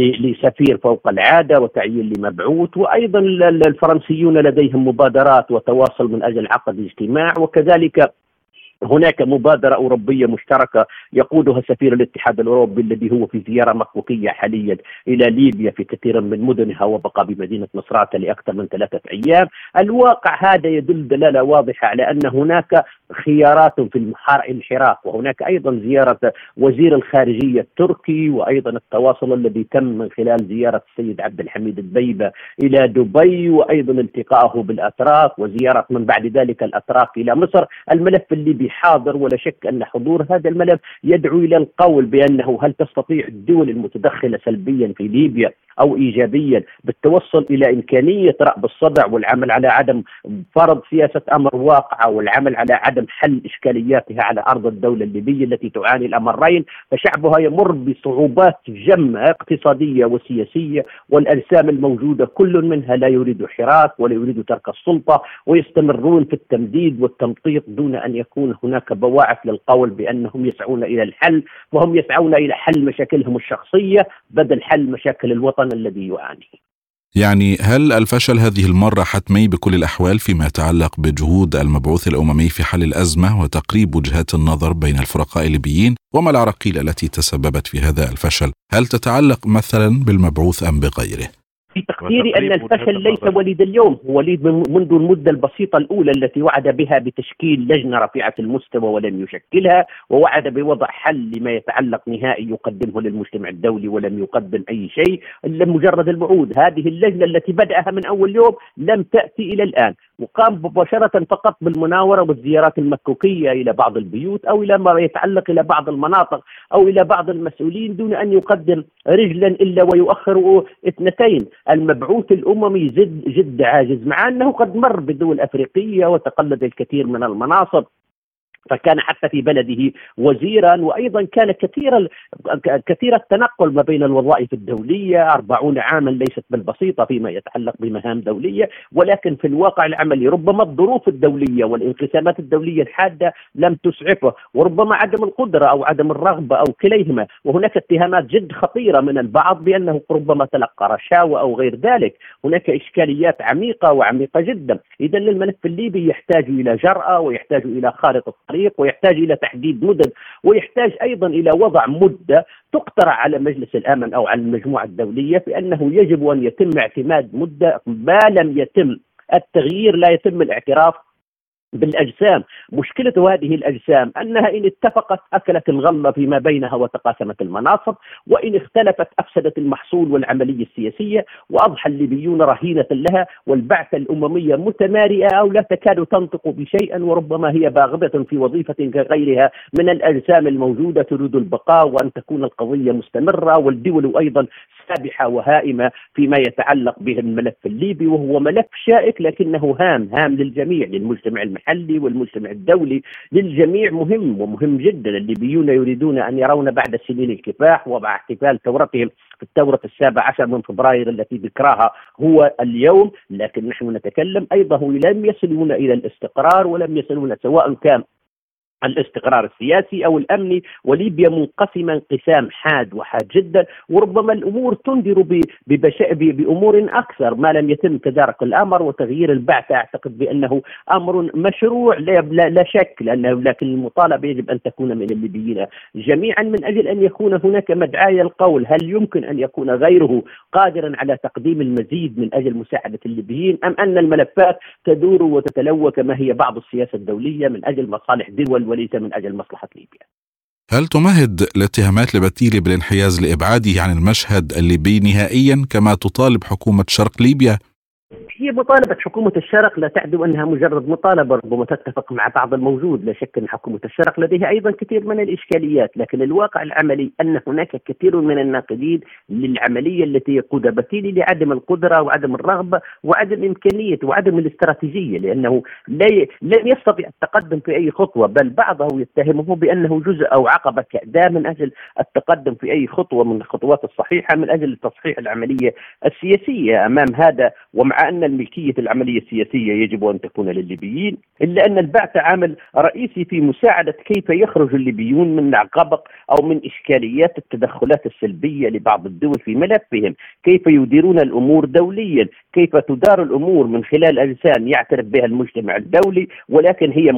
لسفير فوق العادة وتعيين لمبعوث، وأيضا الفرنسيون لديهم مبادرات وتواصل من أجل عقد اجتماع، وكذلك هناك مبادرة أوروبية مشتركة يقودها سفير الاتحاد الأوروبي الذي هو في زيارة مكوكية حاليا إلى ليبيا في كثير من مدنها، وبقى بمدينة مصراتة لأكثر من ثلاثة أيام. الواقع هذا يدل دلالة واضحة على أن هناك خيارات في الانحراف، وهناك أيضا زيارة وزير الخارجية التركي، وأيضا التواصل الذي تم من خلال زيارة السيد عبد الحميد الدبيبة إلى دبي، وأيضا التقائه بالأتراك وزيارة من بعد ذلك الأتراك إلى مصر. الملف الليبي حاضر، ولا شك أن حضور هذا الملف يدعو إلى القول بأنه هل تستطيع الدول المتدخلة سلبيا في ليبيا أو إيجابيا بالتوصل إلى إمكانية رأب الصدع والعمل على عدم فرض سياسة أمر واقعة والعمل على عدم حل إشكالياتها على أرض الدولة الليبية التي تعاني الأمرين، فشعبها يمر بصعوبات جمة اقتصادية وسياسية، والأجسام الموجودة كل منها لا يريد حراك ولا يريد ترك السلطة، ويستمرون في التمديد والتمطيط دون أن يكون هناك بواعث للقول بأنهم يسعون إلى الحل، وهم يسعون إلى حل مشاكلهم الشخصية بدل حل مشاكل الوطن الذي يعاني. يعني هل الفشل هذه المرة حتمي بكل الأحوال فيما يتعلق بجهود المبعوث الأممي في حل الأزمة وتقريب وجهات النظر بين الفرقاء الليبيين؟ وما العراقيل التي تسببت في هذا الفشل؟ هل تتعلق مثلا بالمبعوث أم بغيره؟ في تقديري أن الفشل ليس وليد اليوم، هو وليد منذ المدة البسيطة الأولى التي وعد بها بتشكيل لجنة رفيعة المستوى ولم يشكلها، ووعد بوضع حل لما يتعلق نهائي يقدمه للمجتمع الدولي ولم يقدم أي شيء إلا مجرد الوعود. هذه اللجنة التي بدأها من أول يوم لم تأتي إلى الآن، وقام مباشرة فقط بالمناورة والزيارات المكوكية إلى بعض البيوت أو إلى ما يتعلق إلى بعض المناطق أو إلى بعض المسؤولين دون أن يقدم رجلا إلا ويؤخر اثنتين. المبعوث الأممي جد, جد عاجز، مع أنه قد مر بدول أفريقية وتقلد الكثير من المناصب، فكان حتى في بلده وزيرا، وأيضا كان كثير كثير التنقل ما بين الوظائف الدولية. أربعون عاما ليست بالبسيطة فيما يتعلق بمهام دولية، ولكن في الواقع العملي ربما الظروف الدولية والانقسامات الدولية الحادة لم تسعفه، وربما عدم القدرة أو عدم الرغبة أو كليهما. وهناك اتهامات جد خطيرة من البعض بأنه ربما تلقى رشاوى أو غير ذلك. هناك إشكاليات عميقة وعميقة جدا. إذا الملف الليبي يحتاج إلى جرأة، ويحتاج إلى خارطة طريق، ويحتاج إلى تحديد مدد، ويحتاج أيضا إلى وضع مدة تقترح على مجلس الأمن أو على المجموعة الدولية بأنه يجب أن يتم اعتماد مدة. ما لم يتم التغيير لا يتم الاعتراف بالأجسام. مشكلة هذه الأجسام أنها إن اتفقت أكلت الغلة فيما بينها وتقاسمت المناصب، وإن اختلفت أفسدت المحصول والعملية السياسية، وأضحى الليبيون رهينة لها، والبعثة الأممية متمارئة أو لا تكاد تنطق بشيء، وربما هي باغبة في وظيفة كغيرها من الأجسام الموجودة تريد البقاء وأن تكون القضية مستمرة، والدول أيضا سابحة وهائمة فيما يتعلق به الملف الليبي، وهو ملف شائك لكنه هام هام للجميع، للمجتمع المحلي والمجتمع الدولي، للجميع مهم ومهم جدا. الليبيون يريدون أن يرون بعد سنين الكفاح ومع احتفال ثورتهم في الثورة السابع عشر من فبراير التي ذكراها هو اليوم، لكن نحن نتكلم أيضا لم يصلون إلى الاستقرار ولم يصلون سواء كان الاستقرار السياسي أو الأمني، وليبيا منقسمة انقسام حاد وحاد جدا، وربما الأمور تنذر بأمور أكثر ما لم يتم تدارك الأمر وتغيير البعثة. أعتقد بأنه أمر مشروع لا, لا شك، لأنه لكن المطالبة يجب أن تكون من الليبيين جميعا من أجل أن يكون هناك مدعاة القول هل يمكن أن يكون غيره قادرا على تقديم المزيد من أجل مساعدة الليبيين، أم أن الملفات تدور وتتلوى كما هي بعض السياسة الدولية من أجل مصالح دول وليس من أجل مصلحة ليبيا. هل تمهد الاتهامات لبتيلي بالانحياز لإبعاده عن المشهد الليبي نهائيا كما تطالب حكومة شرق ليبيا؟ هي مطالبة حكومة الشرق لا تعدو أنها مجرد مطالبة، ربما تتفق مع بعض الموجود. لا شك أن حكومة الشرق لديها أيضا كثير من الإشكاليات، لكن الواقع العملي أن هناك كثير من الناقدين للعملية التي يقودها بتيلي لعدم القدرة وعدم الرغبة وعدم إمكانية وعدم الاستراتيجية، لأنه لن يستطيع التقدم في أي خطوة، بل بعضه يتهمه بأنه جزء أو عقبة كأداة من أجل التقدم في أي خطوة من الخطوات الصحيحة من أجل تصحيح العملية السياسية. أمام هذا ومع أن الملكية العملية السياسية يجب أن تكون للليبيين، إلا أن البعث عامل رئيسي في مساعدة كيف يخرج الليبيون من عقبق أو من إشكاليات التدخلات السلبية لبعض الدول في ملفهم، كيف يديرون الأمور دوليا، كيف تدار الأمور من خلال أجسام يعترف بها المجتمع الدولي ولكن هي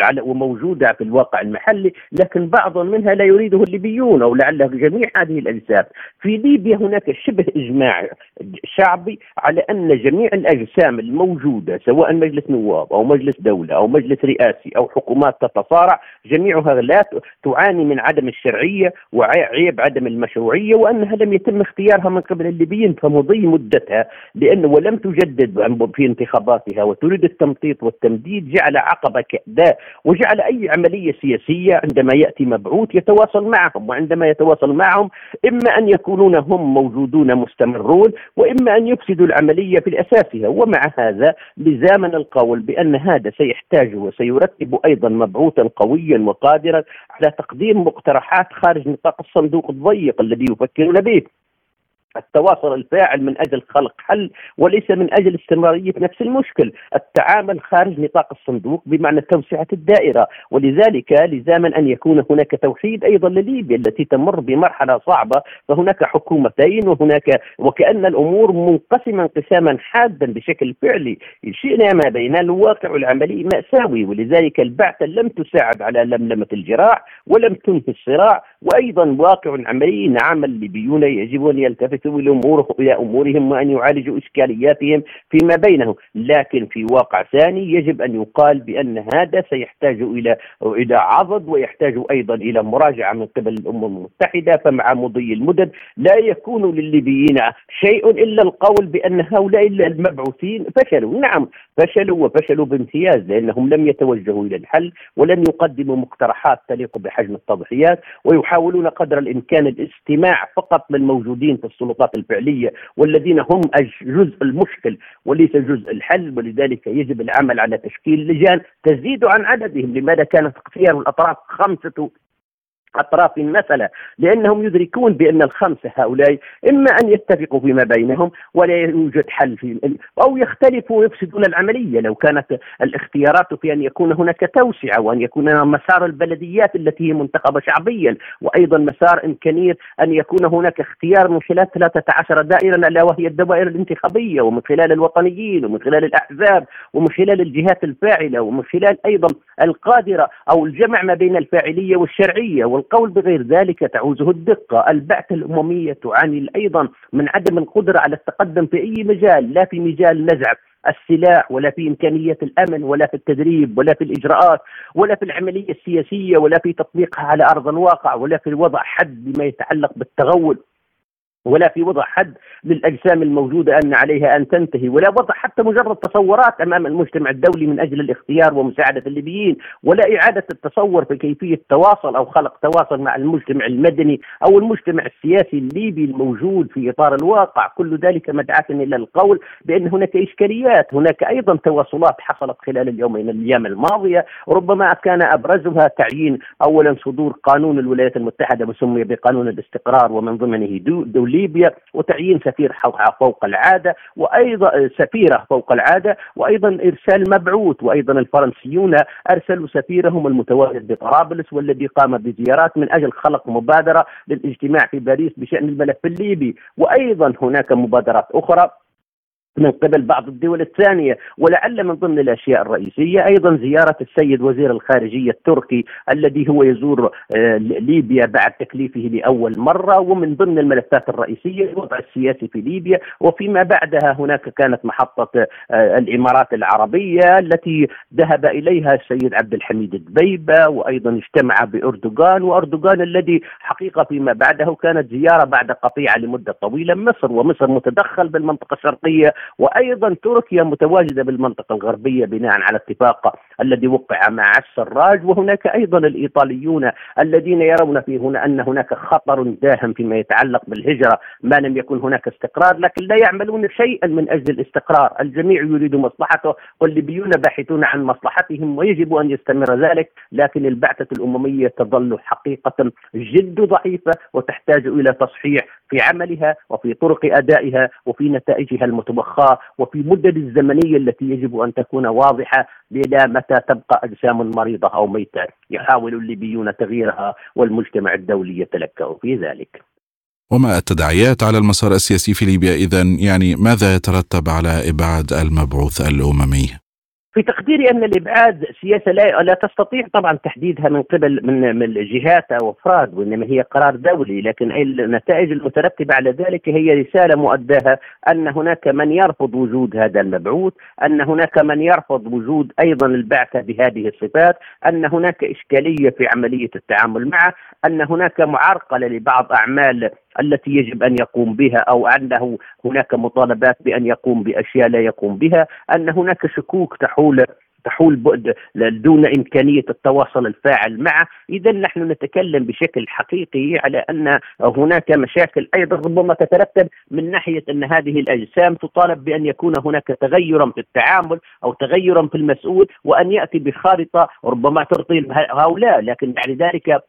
موجودة في الواقع المحلي، لكن بعض منها لا يريده الليبيون أو لعله جميع هذه الأجسام. في ليبيا هناك شبه إجماع شعبي على أن جميع الأجسام الموجودة سواء مجلس نواب أو مجلس دولة أو مجلس رئاسي أو حكومات تتصارع، جميعها لا تعاني من عدم الشرعية وعيب عدم المشروعية، وأنها لم يتم اختيارها من قبل الليبيين فمضي مدتها، لأنه ولم تجدد في انتخاباتها وتريد التمطيط والتمديد، جعل عقبة كأداة وجعل أي عملية سياسية عندما يأتي مبعوث يتواصل معهم، وعندما يتواصل معهم إما أن يكونون هم موجودون مستمرون وإما أن يفسدوا العملية في أساسها. ومع هذا لزاما القول بأن هذا سيحتاج وسيرتب أيضا مبعوثا قويا وقادرا على تقديم مقترحات خارج نطاق الصندوق الضيق الذي يفكرون به، التواصل الفاعل من أجل خلق حل وليس من أجل استمرارية نفس المشكل، التعامل خارج نطاق الصندوق بمعنى توسعة الدائرة. ولذلك لزاما أن يكون هناك توحيد أيضا لليبيا التي تمر بمرحلة صعبة، فهناك حكومتين وهناك وكأن الأمور منقسمة انقساما حادا بشكل فعلي، شئنا ما بين الواقع العملي مأساوي. ولذلك البعثة لم تساعد على لملمة الجراح ولم تنهي الصراع، وأيضا واقع عملي نعم الليبيون يجب أن يلتفتوا الأمور إلى أمورهم وأن يعالجوا إشكالياتهم فيما بينهم، لكن في واقع ثاني يجب أن يقال بأن هذا سيحتاج إلى إلى عضد ويحتاج أيضا إلى مراجعة من قبل الأمم المتحدة. فمع مضي المدد لا يكون للليبيين شيء إلا القول بأن هؤلاء المبعوثين فشلوا. نعم فشلوا وفشلوا بامتياز، لأنهم لم يتوجهوا إلى الحل ولم يقدموا مقترحات تليق بحجم التضحيات، ويحاولون قدر الإمكان الاستماع فقط للموجودين في السلطات الفعلية والذين هم جزء المشكل وليس جزء الحل. ولذلك يجب العمل على تشكيل لجان تزيد عن عددهم. لماذا كانت اختيار الأطراف خمسة أطراف المسألة؟ لأنهم يدركون بأن الخمسة هؤلاء إما أن يتفقوا فيما بينهم ولا يوجد حل في أو يختلفوا ويفسدون العملية. لو كانت الاختيارات في أن يكون هناك توسعة وأن يكون مسار البلديات التي هي منتخبة شعبيا، وأيضا مسار إمكانية أن يكون هناك اختيار من خلال ثلاثة عشر دائرة ألا وهي الدوائر الانتخابية، ومن خلال الوطنيين ومن خلال الأحزاب ومن خلال الجهات الفاعلة ومن خلال أيضا القادرة أو الجمع ما بين الفاعلية والشرعية، والقول بغير ذلك تعوزه الدقة. البعثة الأممية تعاني أيضا من عدم القدرة على التقدم في أي مجال، لا في مجال نزع السلاح ولا في إمكانية الأمن ولا في التدريب ولا في الإجراءات ولا في العملية السياسية ولا في تطبيقها على أرض الواقع ولا في وضع حد بما يتعلق بالتغول ولا في وضع حد للأجسام الموجودة أن عليها أن تنتهي، ولا وضع حتى مجرد تصورات أمام المجتمع الدولي من أجل الاختيار ومساعدة الليبيين، ولا إعادة التصور في كيفية تواصل أو خلق تواصل مع المجتمع المدني أو المجتمع السياسي الليبي الموجود في إطار الواقع. كل ذلك مدعاة إلى القول بأن هناك إشكاليات. هناك أيضا تواصلات حصلت خلال اليومين الأيام الماضية، ربما كان أبرزها تعيين أولا صدور قانون الولايات المتحدة وسمي بقانون الاستقرار ومن ضمنه دول ليبيا، وتعيين سفير فوق العادة وأيضا سفيرة فوق العادة، وأيضا إرسال مبعوث، وأيضا الفرنسيون أرسلوا سفيرهم المتواجد بطرابلس والذي قام بزيارات من أجل خلق مبادرة للاجتماع في باريس بشأن الملف الليبي. وأيضا هناك مبادرات أخرى من قبل بعض الدول الثانية. ولعل من ضمن الأشياء الرئيسية أيضا زيارة السيد وزير الخارجية التركي الذي هو يزور ليبيا بعد تكليفه لأول مرة، ومن ضمن الملفات الرئيسية الوضع السياسي في ليبيا. وفيما بعدها هناك كانت محطة الإمارات العربية التي ذهب إليها السيد عبد الحميد الدبيبة، وأيضا اجتمع بأردوغان، وأردوغان الذي حقيقة فيما بعده كانت زيارة بعد قطيعة لمدة طويلة مصر، ومصر متدخل بالمنطقة الشرقية وأيضا تركيا متواجدة بالمنطقة الغربية بناء على اتفاق الذي وقع مع السراج، وهناك أيضا الإيطاليون الذين يرون في هنا أن هناك خطر داهم فيما يتعلق بالهجرة ما لم يكن هناك استقرار، لكن لا يعملون شيئا من أجل الاستقرار. الجميع يريد مصلحته والليبيون باحثون عن مصلحتهم ويجب أن يستمر ذلك، لكن البعثة الأممية تظل حقيقة جد ضعيفة وتحتاج إلى تصحيح في عملها وفي طرق أدائها وفي نتائجها المتوخاة وفي مدد الزمنية التي يجب أن تكون واضحة، إلى متى تبقى أجسام مريضة أو ميتة يحاول الليبيون تغييرها والمجتمع الدولي يتلكأ في ذلك. وما التداعيات على المسار السياسي في ليبيا إذن؟ يعني ماذا يترتب على إبعاد المبعوث الأممي؟ في تقديري أن الإبعاد سياسة لا, لا تستطيع طبعا تحديدها من قبل من, من الجهات أو أفراد، وإنما هي قرار دولي، لكن النتائج المترتبة على ذلك هي رسالة مؤداها أن هناك من يرفض وجود هذا المبعوث، أن هناك من يرفض وجود أيضا البعثة بهذه الصفات، أن هناك إشكالية في عملية التعامل معه، أن هناك معرقلة لبعض أعمال التي يجب أن يقوم بها، أو أنه هناك مطالبات بأن يقوم بأشياء لا يقوم بها، أن هناك شكوك تحول تحول بعد دون إمكانية التواصل الفاعل معه. إذا نحن نتكلم بشكل حقيقي على أن هناك مشاكل أيضا ربما تترتب من ناحية أن هذه الأجسام تطالب بأن يكون هناك تغيرا في التعامل أو تغيرا في المسؤول، وأن يأتي بخارطة ربما ترضي هؤلاء، لكن بعد ذلك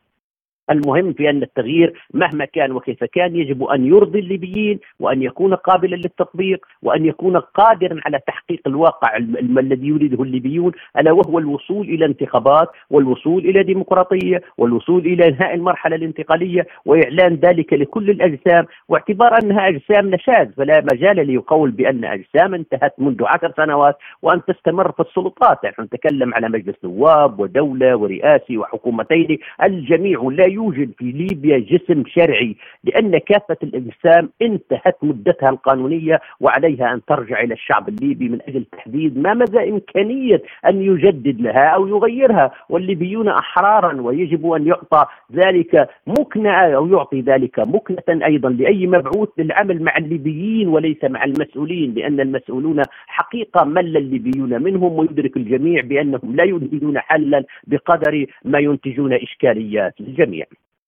المهم في أن التغيير مهما كان وكيف كان يجب أن يرضي الليبيين، وأن يكون قابلا للتطبيق، وأن يكون قادرا على تحقيق الواقع الذي يريده الليبيون، ألا وهو الوصول إلى انتخابات والوصول إلى ديمقراطية والوصول إلى إنهاء المرحلة الانتقالية وإعلان ذلك لكل الأجسام، واعتبار أنها أجسام نشاز فلا مجال ليقول بأن أجسام انتهت منذ عشر سنوات وأن تستمر في السلطات. نحن نتكلم على مجلس نواب ودولة ورئاسي وحكومتين، الجميع لا يوجد في ليبيا جسم شرعي، لأن كافة الأجسام انتهت مدتها القانونية وعليها أن ترجع إلى الشعب الليبي من أجل تحديد ما مدى إمكانية أن يجدد لها أو يغيرها، والليبيون أحرارا ويجب أن يعطى ذلك مكنة أو يعطي ذلك مكنة أيضا لأي مبعوث للعمل مع الليبيين وليس مع المسؤولين، لأن المسؤولون حقيقة مل الليبيون منهم، ويدرك الجميع بأنهم لا ينتجون حلا بقدر ما ينتجون إشكاليات للجميع.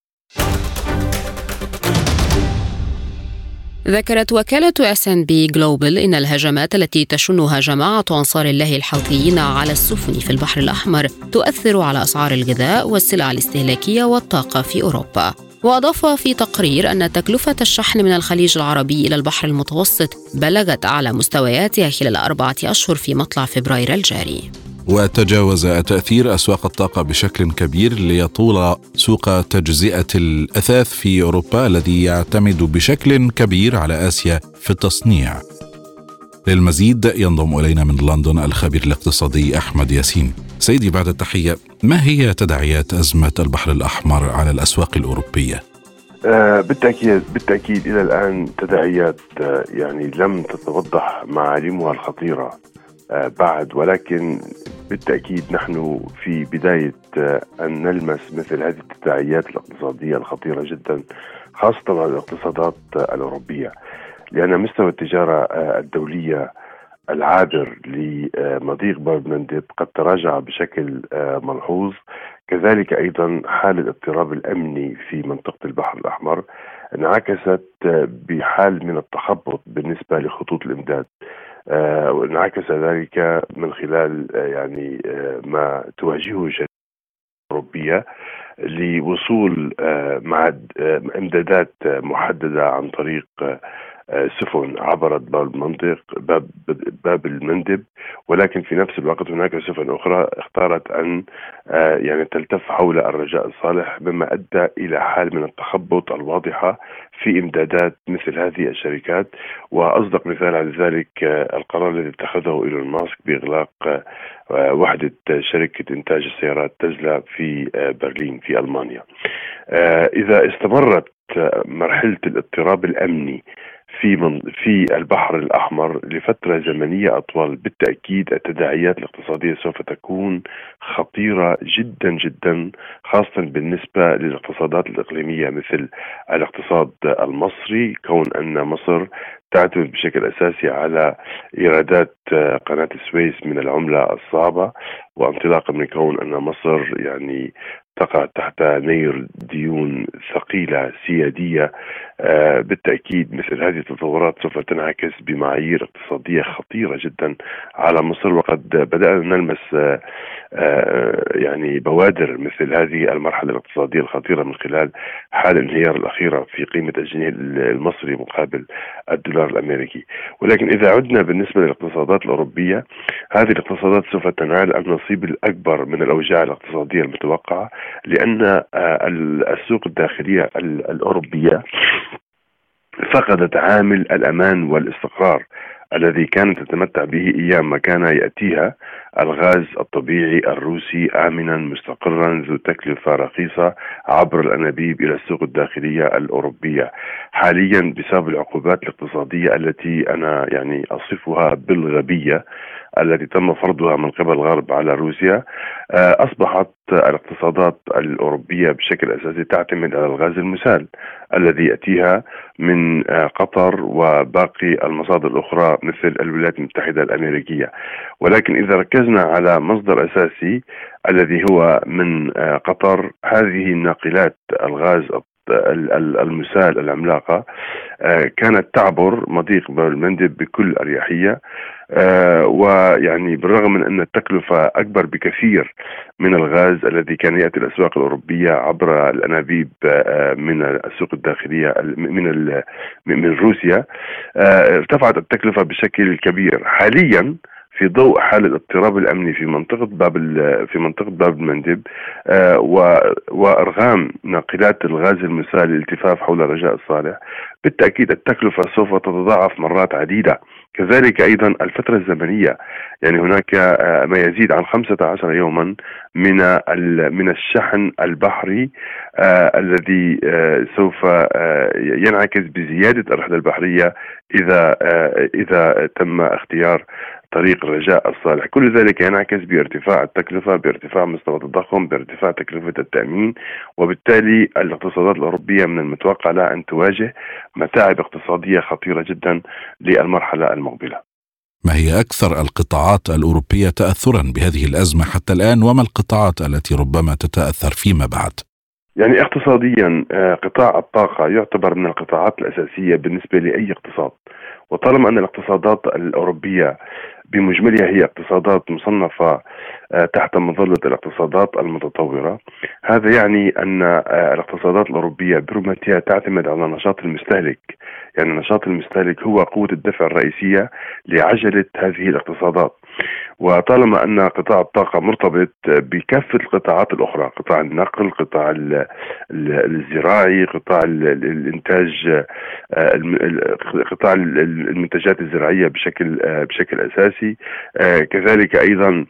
ذكرت وكالة إس إن بي جلوبال إن الهجمات التي تشنها جماعة أنصار الله الحوثيين على السفن في البحر الأحمر تؤثر على أسعار الغذاء والسلع الاستهلاكية والطاقة في أوروبا. وأضاف في تقرير أن تكلفة الشحن من الخليج العربي إلى البحر المتوسط بلغت أعلى مستوياتها خلال أربعة أشهر في مطلع فبراير الجاري. وتجاوز تأثير أسواق الطاقة بشكل كبير ليطول سوق تجزئة الأثاث في أوروبا الذي يعتمد بشكل كبير على آسيا في التصنيع. للمزيد ينضم إلينا من لندن الخبير الاقتصادي أحمد ياسين. سيدي بعد التحية، ما هي تداعيات أزمة البحر الأحمر على الأسواق الأوروبية؟ آه بالتأكيد بالتأكيد إلى الآن تداعيات آه يعني لم تتوضح معالمها الخطيرة آه بعد، ولكن بالتأكيد نحن في بداية آه أن نلمس مثل هذه التداعيات الاقتصادية الخطيرة جدا، خاصة على الاقتصادات آه الأوروبية، لأن مستوى التجارة آه الدولية العابر لمضيق باب المندب قد تراجع بشكل آه ملحوظ. كذلك أيضا حال الاضطراب الأمني في منطقة البحر الأحمر انعكست آه بحال من التخبط بالنسبة لخطوط الإمداد، آه وانعكس ذلك من خلال آه يعني آه ما تواجهه الشركات الأوروبية لوصول آه مع آه امدادات آه محددة عن طريق آه سفن عبرت باب المنطق باب باب المندب، ولكن في نفس الوقت هناك سفن أخرى اختارت أن آه يعني تلتف حول الرجاء الصالح، مما أدى إلى حال من التخبط الواضحة في إمدادات مثل هذه الشركات. وأصدق مثال على ذلك آه القرار الذي اتخذه إيلون ماسك بإغلاق آه وحدة شركة إنتاج السيارات تسلا في آه برلين في ألمانيا. آه إذا استمرت آه مرحلة الاضطراب الأمني في من في البحر الأحمر لفترة زمنية أطول، بالتأكيد التداعيات الاقتصادية سوف تكون خطيرة جدا جدا، خاصة بالنسبة للاقتصادات الإقليمية مثل الاقتصاد المصري، كون أن مصر تعتمد بشكل أساسي على إيرادات قناة السويس من العملة الصعبة، وانطلاقا من كون أن مصر يعني تقع تحت نير ديون ثقيلة سيادية. آه بالتأكيد مثل هذه التطورات سوف تنعكس بمعايير اقتصادية خطيرة جدا على مصر، وقد بدأنا نلمس آه آه يعني بوادر مثل هذه المرحلة الاقتصادية الخطيرة من خلال حال الانهيار الأخيرة في قيمة الجنيه المصري مقابل الدولار الأمريكي. ولكن إذا عدنا بالنسبة للاقتصادات الأوروبية، هذه الاقتصادات سوف تنال النصيب الأكبر من الأوجاع الاقتصادية المتوقعة، لأن السوق الداخلية الأوروبية فقدت عامل الأمان والاستقرار الذي كانت تتمتع به أيام ما كان يأتيها الغاز الطبيعي الروسي آمنا مستقرا ذو تكلفة رخيصة عبر الأنابيب إلى السوق الداخلية الأوروبية. حاليا بسبب العقوبات الاقتصادية التي أنا يعني أصفها بالغبية التي تم فرضها من قبل الغرب على روسيا، أصبحت الاقتصادات الأوروبية بشكل أساسي تعتمد على الغاز المسال الذي يأتيها من قطر وباقي المصادر الأخرى مثل الولايات المتحدة الأمريكية. ولكن إذا ركزنا على مصدر أساسي الذي هو من قطر، هذه الناقلات الغاز المسال العملاقة كانت تعبر مضيق باب المندب بكل أريحية، ويعني بالرغم من أن التكلفة أكبر بكثير من الغاز الذي كان يأتي الأسواق الأوروبية عبر الأنابيب من السوق الداخلية من من روسيا، ارتفعت التكلفة بشكل كبير. حاليا في ضوء حال الاضطراب الأمني في منطقة باب في منطقة باب المندب وإرغام ناقلات الغاز المسال للالتفاف حول رجاء الصالح، بالتأكيد التكلفة سوف تتضاعف مرات عديدة. كذلك أيضا الفترة الزمنية، يعني هناك ما يزيد عن خمسة عشر يوما من من الشحن البحري الذي سوف ينعكس بزيادة الرحلة البحرية إذا إذا تم اختيار طريق الرجاء الصالح. كل ذلك ينعكس بارتفاع التكلفة، بارتفاع مستوى التضخم، بارتفاع تكلفة التأمين، وبالتالي الاقتصادات الأوروبية من المتوقع لها أن تواجه متاعب اقتصادية خطيرة جدا للمرحلة المقبلة. ما هي أكثر القطاعات الأوروبية تأثرا بهذه الأزمة حتى الآن، وما القطاعات التي ربما تتأثر فيما بعد؟ يعني اقتصاديا قطاع الطاقة يعتبر من القطاعات الأساسية بالنسبة لأي اقتصاد، وطالما أن الاقتصادات الأوروبية بمجملها هي اقتصادات مصنفة تحت مظلة الاقتصادات المتطورة، هذا يعني أن الاقتصادات الأوروبية برمتها تعتمد على نشاط المستهلك. يعني نشاط المستهلك هو قوة الدفع الرئيسية لعجلة هذه الاقتصادات. وطالما أن قطاع الطاقة مرتبط بكافة القطاعات الأخرى، قطاع النقل، قطاع الزراعي، قطاع الإنتاج، قطاع المنتجات الزراعية بشكل بشكل أساسي، كذلك أيضا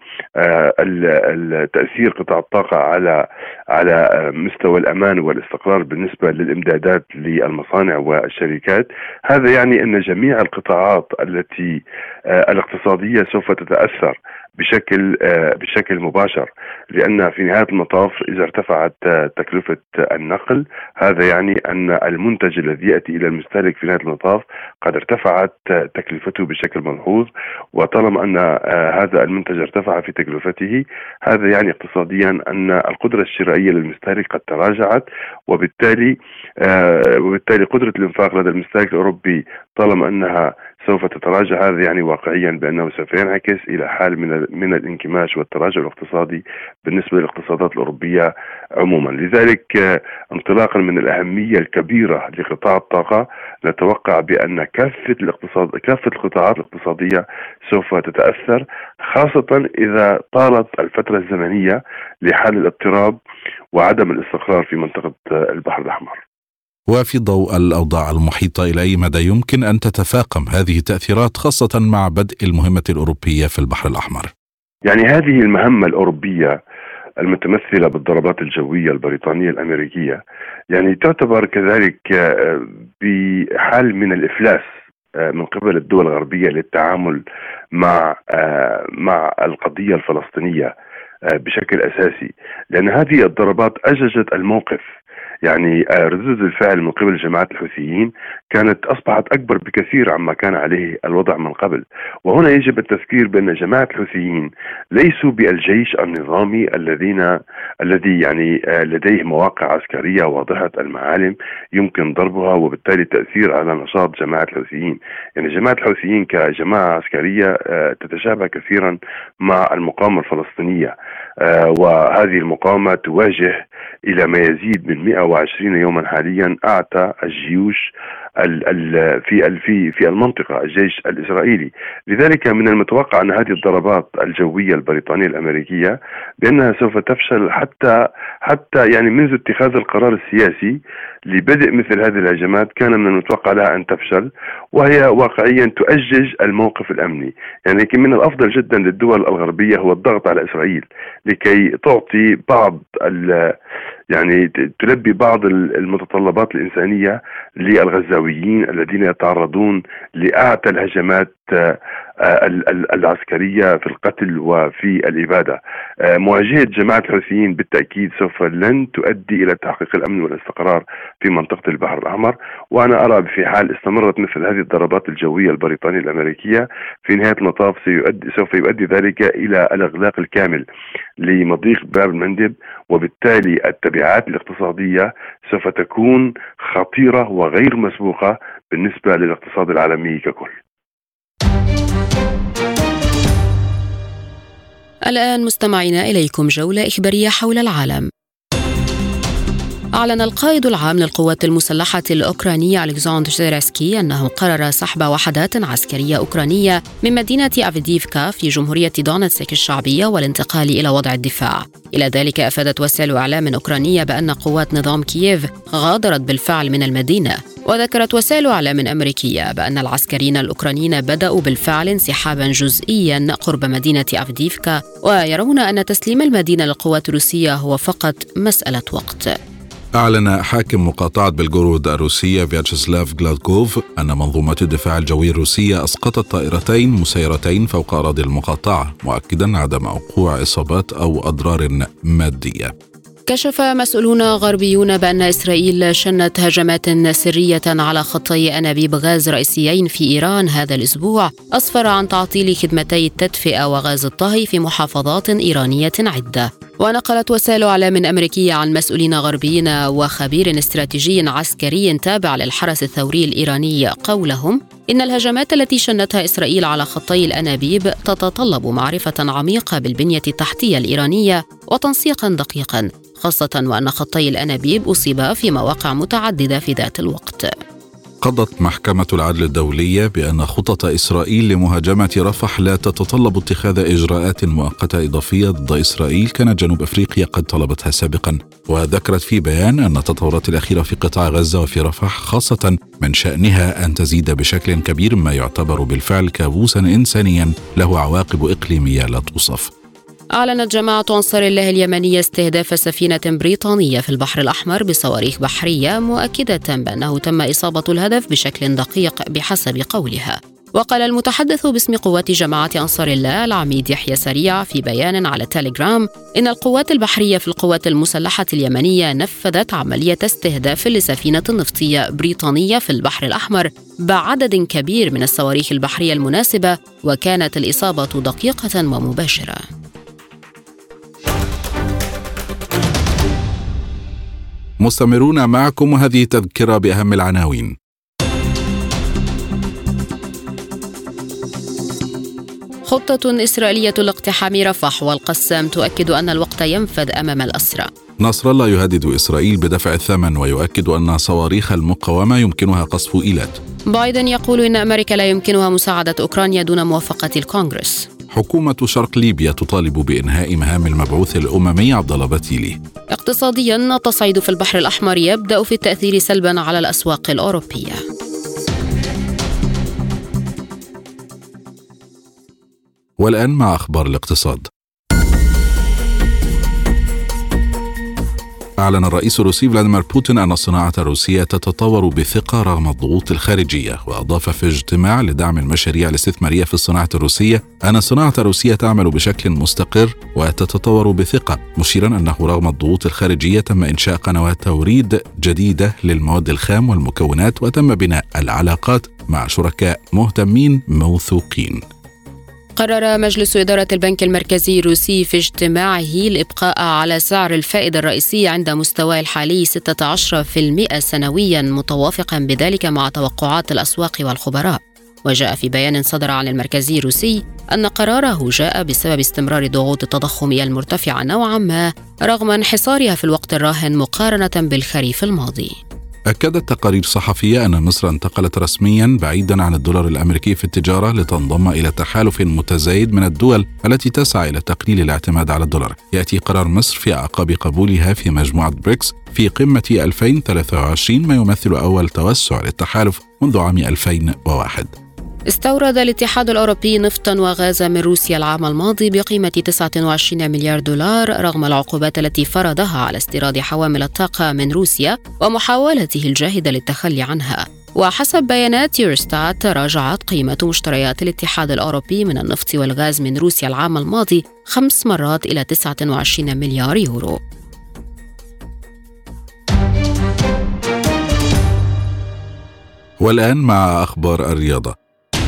تأثير قطاع الطاقة على على مستوى الأمان والاستقرار بالنسبة للإمدادات للمصانع والشركات. هذا يعني أن جميع القطاعات التي الاقتصادية سوف تتأثر بشكل بشكل مباشر، لأن في نهاية المطاف إذا ارتفعت تكلفة النقل، هذا يعني أن المنتج الذي يأتي إلى المستهلك في نهاية المطاف قد ارتفعت تكلفته بشكل ملحوظ. وطالما أن هذا المنتج ارتفع في تكلفته، هذا يعني اقتصاديا أن القدرة الشرائية للمستهلك قد تراجعت، وبالتالي وبالتالي قدرة الإنفاق لدى المستهلك الأوروبي طالما أنها سوف تتراجع، هذا يعني واقعيا بأنه سوف ينعكس إلى حال من من الانكماش والتراجع الاقتصادي بالنسبة للاقتصادات الأوروبية عموما. لذلك انطلاقا من الأهمية الكبيرة لقطاع الطاقة، نتوقع بأن كافة الاقتصاد كافة القطاعات الاقتصادية سوف تتأثر، خاصة إذا طالت الفترة الزمنية لحل الاضطراب وعدم الاستقرار في منطقة البحر الأحمر. وفي ضوء الأوضاع المحيطة، إلى أي مدى يمكن أن تتفاقم هذه التأثيرات خاصة مع بدء المهمة الأوروبية في البحر الأحمر؟ يعني هذه المهمة الأوروبية المتمثلة بالضربات الجوية البريطانية الأمريكية يعني تعتبر كذلك بحال من الإفلاس من قبل الدول الغربية للتعامل مع مع القضية الفلسطينية بشكل أساسي، لأن هذه الضربات أججت الموقف. يعني ردود الفعل من قبل جماعة الحوثيين كانت أصبحت أكبر بكثير عما كان عليه الوضع من قبل. وهنا يجب التذكير بأن جماعة الحوثيين ليسوا بالجيش النظامي الذين الذي يعني لديه مواقع عسكرية واضحة المعالم يمكن ضربها وبالتالي التأثير على نشاط جماعة الحوثيين. يعني جماعة الحوثيين كجماعة عسكرية تتشابه كثيرا مع المقاومة الفلسطينية، وهذه المقاومة تواجه إلى ما يزيد من مئة وعشرين يوما حاليا أعتى الجيوش في في في المنطقة الجيش الإسرائيلي. لذلك من المتوقع أن هذه الضربات الجوية البريطانية الأمريكية بأنها سوف تفشل حتى حتى يعني منذ اتخاذ القرار السياسي لبدء مثل هذه الهجمات كان من المتوقع لها أن تفشل، وهي واقعيا تؤجج الموقف الأمني. يعني من الأفضل جدا للدول الغربية هو الضغط على إسرائيل لكي تعطي بعض يعني تلبي بعض المتطلبات الإنسانية للغزاويين الذين يتعرضون لأعتى الهجمات العسكرية في القتل وفي الإبادة. مواجهة جماعة الحوثيين بالتأكيد سوف لن تؤدي إلى تحقيق الأمن والاستقرار في منطقة البحر الأحمر، وأنا أرى في حال استمرت مثل هذه الضربات الجوية البريطانية الأمريكية في نهاية المطاف سيؤدي سوف يؤدي ذلك إلى الإغلاق الكامل لمضيق باب المندب، وبالتالي التبعات الاقتصادية سوف تكون خطيرة وغير مسبوقة بالنسبة للاقتصاد العالمي ككل. الآن مستمعين إليكم جولة إخبارية حول العالم. أعلن القائد العام للقوات المسلحة الأوكرانية ألكسندر سيرسكي أنه قرر سحب وحدات عسكرية أوكرانية من مدينة أفديفكا في جمهورية دونتسك الشعبية والانتقال إلى وضع الدفاع. إلى ذلك أفادت وسائل إعلام أوكرانية بأن قوات نظام كييف غادرت بالفعل من المدينة. وذكرت وسائل إعلام أمريكية بأن العسكريين الأوكرانيين بدأوا بالفعل انسحابا جزئيا قرب مدينة أفديفكا، ويرون أن تسليم المدينة للقوات الروسية هو فقط مسألة وقت. أعلن حاكم مقاطعة بلغورود الروسية فياتشسلاف غلادكوف أن منظومة الدفاع الجوي الروسية أسقطت طائرتين مسيرتين فوق أراضي المقاطعة، مؤكدا عدم وقوع إصابات أو أضرار مادية. كشف مسؤولون غربيون بأن إسرائيل شنت هجمات سرية على خطي أنابيب غاز رئيسيين في إيران هذا الأسبوع، أسفر عن تعطيل خدمتي التدفئة وغاز الطهي في محافظات إيرانية عدة. ونقلت وسائل إعلام أمريكية عن مسؤولين غربيين وخبير استراتيجي عسكري تابع للحرس الثوري الإيراني قولهم إن الهجمات التي شنتها إسرائيل على خطي الأنابيب تتطلب معرفة عميقة بالبنية التحتية الإيرانية وتنسيقا دقيقا، خاصة وأن خطي الأنابيب أصيبا في مواقع متعددة في ذات الوقت. قضت محكمة العدل الدولية بأن خطط إسرائيل لمهاجمة رفح لا تتطلب اتخاذ إجراءات مؤقتة إضافية ضد إسرائيل كانت جنوب أفريقيا قد طلبتها سابقا. وذكرت في بيان أن التطورات الأخيرة في قطاع غزة وفي رفح خاصة من شأنها أن تزيد بشكل كبير ما يعتبر بالفعل كابوسا إنسانيا له عواقب إقليمية لا توصف. أعلنت جماعة أنصار الله اليمنية استهداف سفينة بريطانية في البحر الأحمر بصواريخ بحرية، مؤكدة بأنه تم إصابة الهدف بشكل دقيق بحسب قولها. وقال المتحدث باسم قوات جماعة أنصار الله العميد يحيى سريع في بيان على تيليجرام إن القوات البحرية في القوات المسلحة اليمنية نفذت عملية استهداف لسفينة نفطية بريطانية في البحر الأحمر بعدد كبير من الصواريخ البحرية المناسبة، وكانت الإصابة دقيقة ومباشرة. مستمرون معكم وهذه تذكرة بأهم العناوين. خطة إسرائيلية لاقتحام رفح والقسام تؤكد أن الوقت ينفذ أمام الأسرى. نصر الله يهدد إسرائيل بدفع الثمن ويؤكد أن صواريخ المقاومة يمكنها قصف إيلات. بايدن يقول إن أمريكا لا يمكنها مساعدة أوكرانيا دون موافقة الكونغرس. حكومة شرق ليبيا تطالب بإنهاء مهام المبعوث الأممي عبد الله باتيلي. اقتصاديا، التصعيد في البحر الأحمر يبدأ في التأثير سلبا على الأسواق الأوروبية. والآن مع أخبار الاقتصاد. أعلن الرئيس الروسي فلاديمير بوتين أن الصناعة الروسية تتطور بثقة رغم الضغوط الخارجية، وأضاف في اجتماع لدعم المشاريع الاستثمارية في الصناعة الروسية أن الصناعة الروسية تعمل بشكل مستقر وتتطور بثقة، مشيرا أنه رغم الضغوط الخارجية تم إنشاء قنوات توريد جديدة للمواد الخام والمكونات، وتم بناء العلاقات مع شركاء مهتمين موثوقين. قرر مجلس إدارة البنك المركزي الروسي في اجتماعه الإبقاء على سعر الفائدة الرئيسي عند مستواه الحالي ستة عشر بالمئة سنويا، متوافقا بذلك مع توقعات الأسواق والخبراء. وجاء في بيان صدر عن المركزي الروسي أن قراره جاء بسبب استمرار ضغوط التضخم المرتفعة نوعا ما رغم انحصارها في الوقت الراهن مقارنة بالخريف الماضي. أكدت تقارير صحفية أن مصر انتقلت رسميا بعيدا عن الدولار الأمريكي في التجارة لتنضم إلى تحالف متزايد من الدول التي تسعى إلى تقليل الاعتماد على الدولار. يأتي قرار مصر في أعقاب قبولها في مجموعة بريكس في قمة ألفين وثلاثة وعشرين، ما يمثل أول توسع للتحالف منذ عام ألفين وواحد. استورد الاتحاد الأوروبي نفطا وغازا من روسيا العام الماضي بقيمة تسعة وعشرين مليار دولار رغم العقوبات التي فرضها على استيراد حوامل الطاقة من روسيا ومحاولته الجاهدة للتخلي عنها. وحسب بيانات يورستات راجعت قيمة مشتريات الاتحاد الأوروبي من النفط والغاز من روسيا العام الماضي خمس مرات إلى تسعة وعشرين مليار يورو. والآن مع أخبار الرياضة.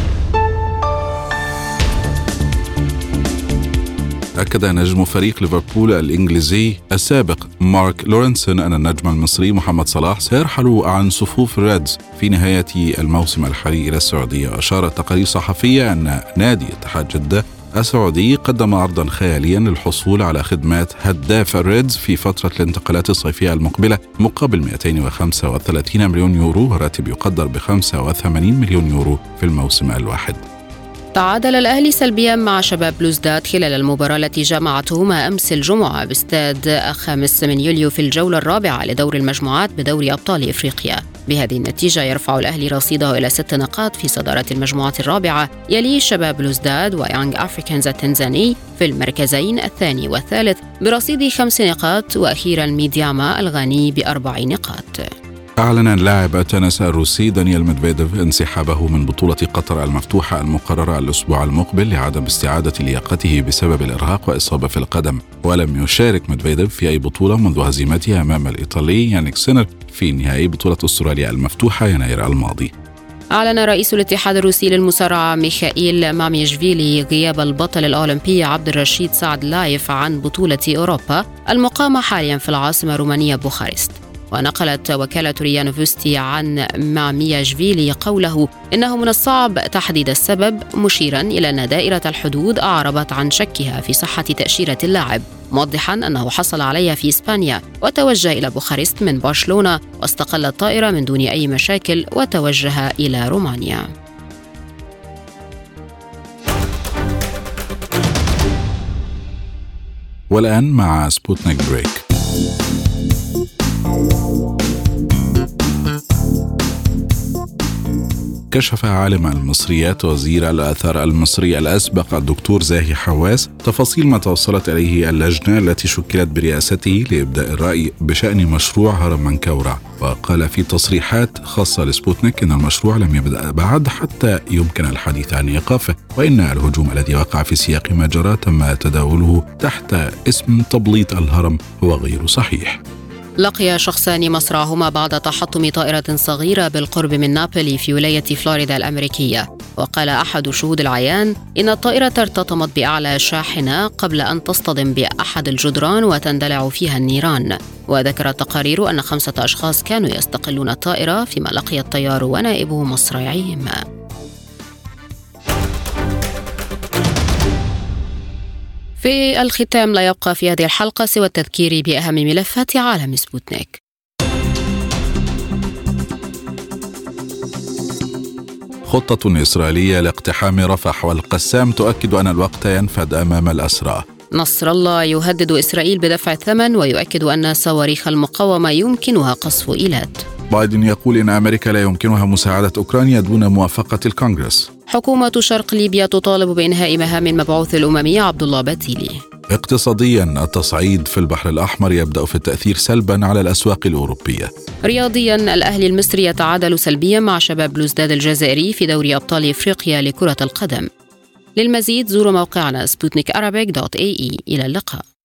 أكد نجم فريق ليفربول الإنجليزي السابق مارك لورنسون أن النجم المصري محمد صلاح سيرحل عن صفوف الريدز في نهاية الموسم الحالي إلى السعودية. أشارت تقارير صحفية أن نادي اتحاد جدة السعودي قدم عرضا خياليا للحصول على خدمات هداف الريدز في فترة الانتقالات الصيفية المقبلة مقابل مئتين وخمسة وثلاثين مليون يورو، راتب يقدر ب خمسة وثمانين مليون يورو في الموسم الواحد. تعادل الأهلي سلبيا مع شباب بلوزداد خلال المباراة التي جمعتهما أمس الجمعة باستاد الخامس من يوليو في الجولة الرابعة لدور المجموعات بدوري أبطال إفريقيا. بهذه النتيجة يرفع الأهلي رصيده إلى ست نقاط في صدارة المجموعة الرابعة، يلي شباب بلوزداد ويانغ أفريكانز التنزاني في المركزين الثاني والثالث برصيد خمس نقاط، وأخيرا ميدياما الغاني بأربع نقاط. أعلن اللاعب التنس الروسي دانييل ميدفيديف انسحابه من بطولة قطر المفتوحة المقررة الأسبوع المقبل لعدم استعادة لياقته بسبب الإرهاق وإصابة في القدم. ولم يشارك ميدفيديف في أي بطولة منذ هزيمته أمام الإيطالي يانيك سينر في نهائي بطولة أستراليا المفتوحة يناير الماضي. أعلن رئيس الاتحاد الروسي للمصارعة ميخائيل ماميشفيلي غياب البطل الأولمبي عبد الرشيد سعد لايف عن بطولة أوروبا المقامة حاليا في العاصمة الرومانية بوخارست. ونقلت وكالة ريا نوفوستي عن مامياشفيلي قوله إنه من الصعب تحديد السبب، مشيرا إلى أن دائرة الحدود أعربت عن شكها في صحة تأشيرة اللاعب، موضحا أنه حصل عليها في إسبانيا وتوجه إلى بوخارست من برشلونة واستقل الطائرة من دون أي مشاكل وتوجه إلى رومانيا. والآن مع سبوتنيك بريك. كشف عالم المصريات وزير الآثار المصري الأسبق الدكتور زاهي حواس تفاصيل ما توصلت إليه اللجنة التي شكلت برئاسته لإبداء الرأي بشأن مشروع هرم منكورع. وقال في تصريحات خاصة لسبوتنيك إن المشروع لم يبدأ بعد حتى يمكن الحديث عن إيقافه، وإن الهجوم الذي وقع في سياق ما جرى تم تداوله تحت اسم تبليط الهرم هو غير صحيح. لقي شخصان مصرعهما بعد تحطم طائرة صغيرة بالقرب من نابولي في ولاية فلوريدا الأمريكية. وقال أحد شهود العيان إن الطائرة ارتطمت بأعلى شاحنة قبل أن تصطدم بأحد الجدران وتندلع فيها النيران. وذكر التقارير أن خمسة أشخاص كانوا يستقلون الطائرة فيما لقي الطيار ونائبه مصرعيهما. في الختام لا يبقى في هذه الحلقة سوى التذكير بأهم ملفات عالم سبوتنيك. خطة إسرائيلية لاقتحام رفح، والقسام تؤكد أن الوقت ينفد أمام الأسرى. نصر الله يهدد إسرائيل بدفع الثمن ويؤكد أن صواريخ المقاومة يمكنها قصف إيلات. بايدن يقول إن أمريكا لا يمكنها مساعدة أوكرانيا دون موافقة الكونغرس. حكومة شرق ليبيا تطالب بإنهاء مهام المبعوث الأممي عبد الله باتيلي. اقتصاديا، التصعيد في البحر الأحمر يبدأ في التأثير سلبا على الأسواق الأوروبية. رياضيا، الأهلي المصري يتعادل سلبيا مع شباب بلوزداد الجزائري في دوري أبطال إفريقيا لكرة القدم. للمزيد زوروا موقعنا سبوتنيك أرابيك دوت إيه إي. إلى اللقاء.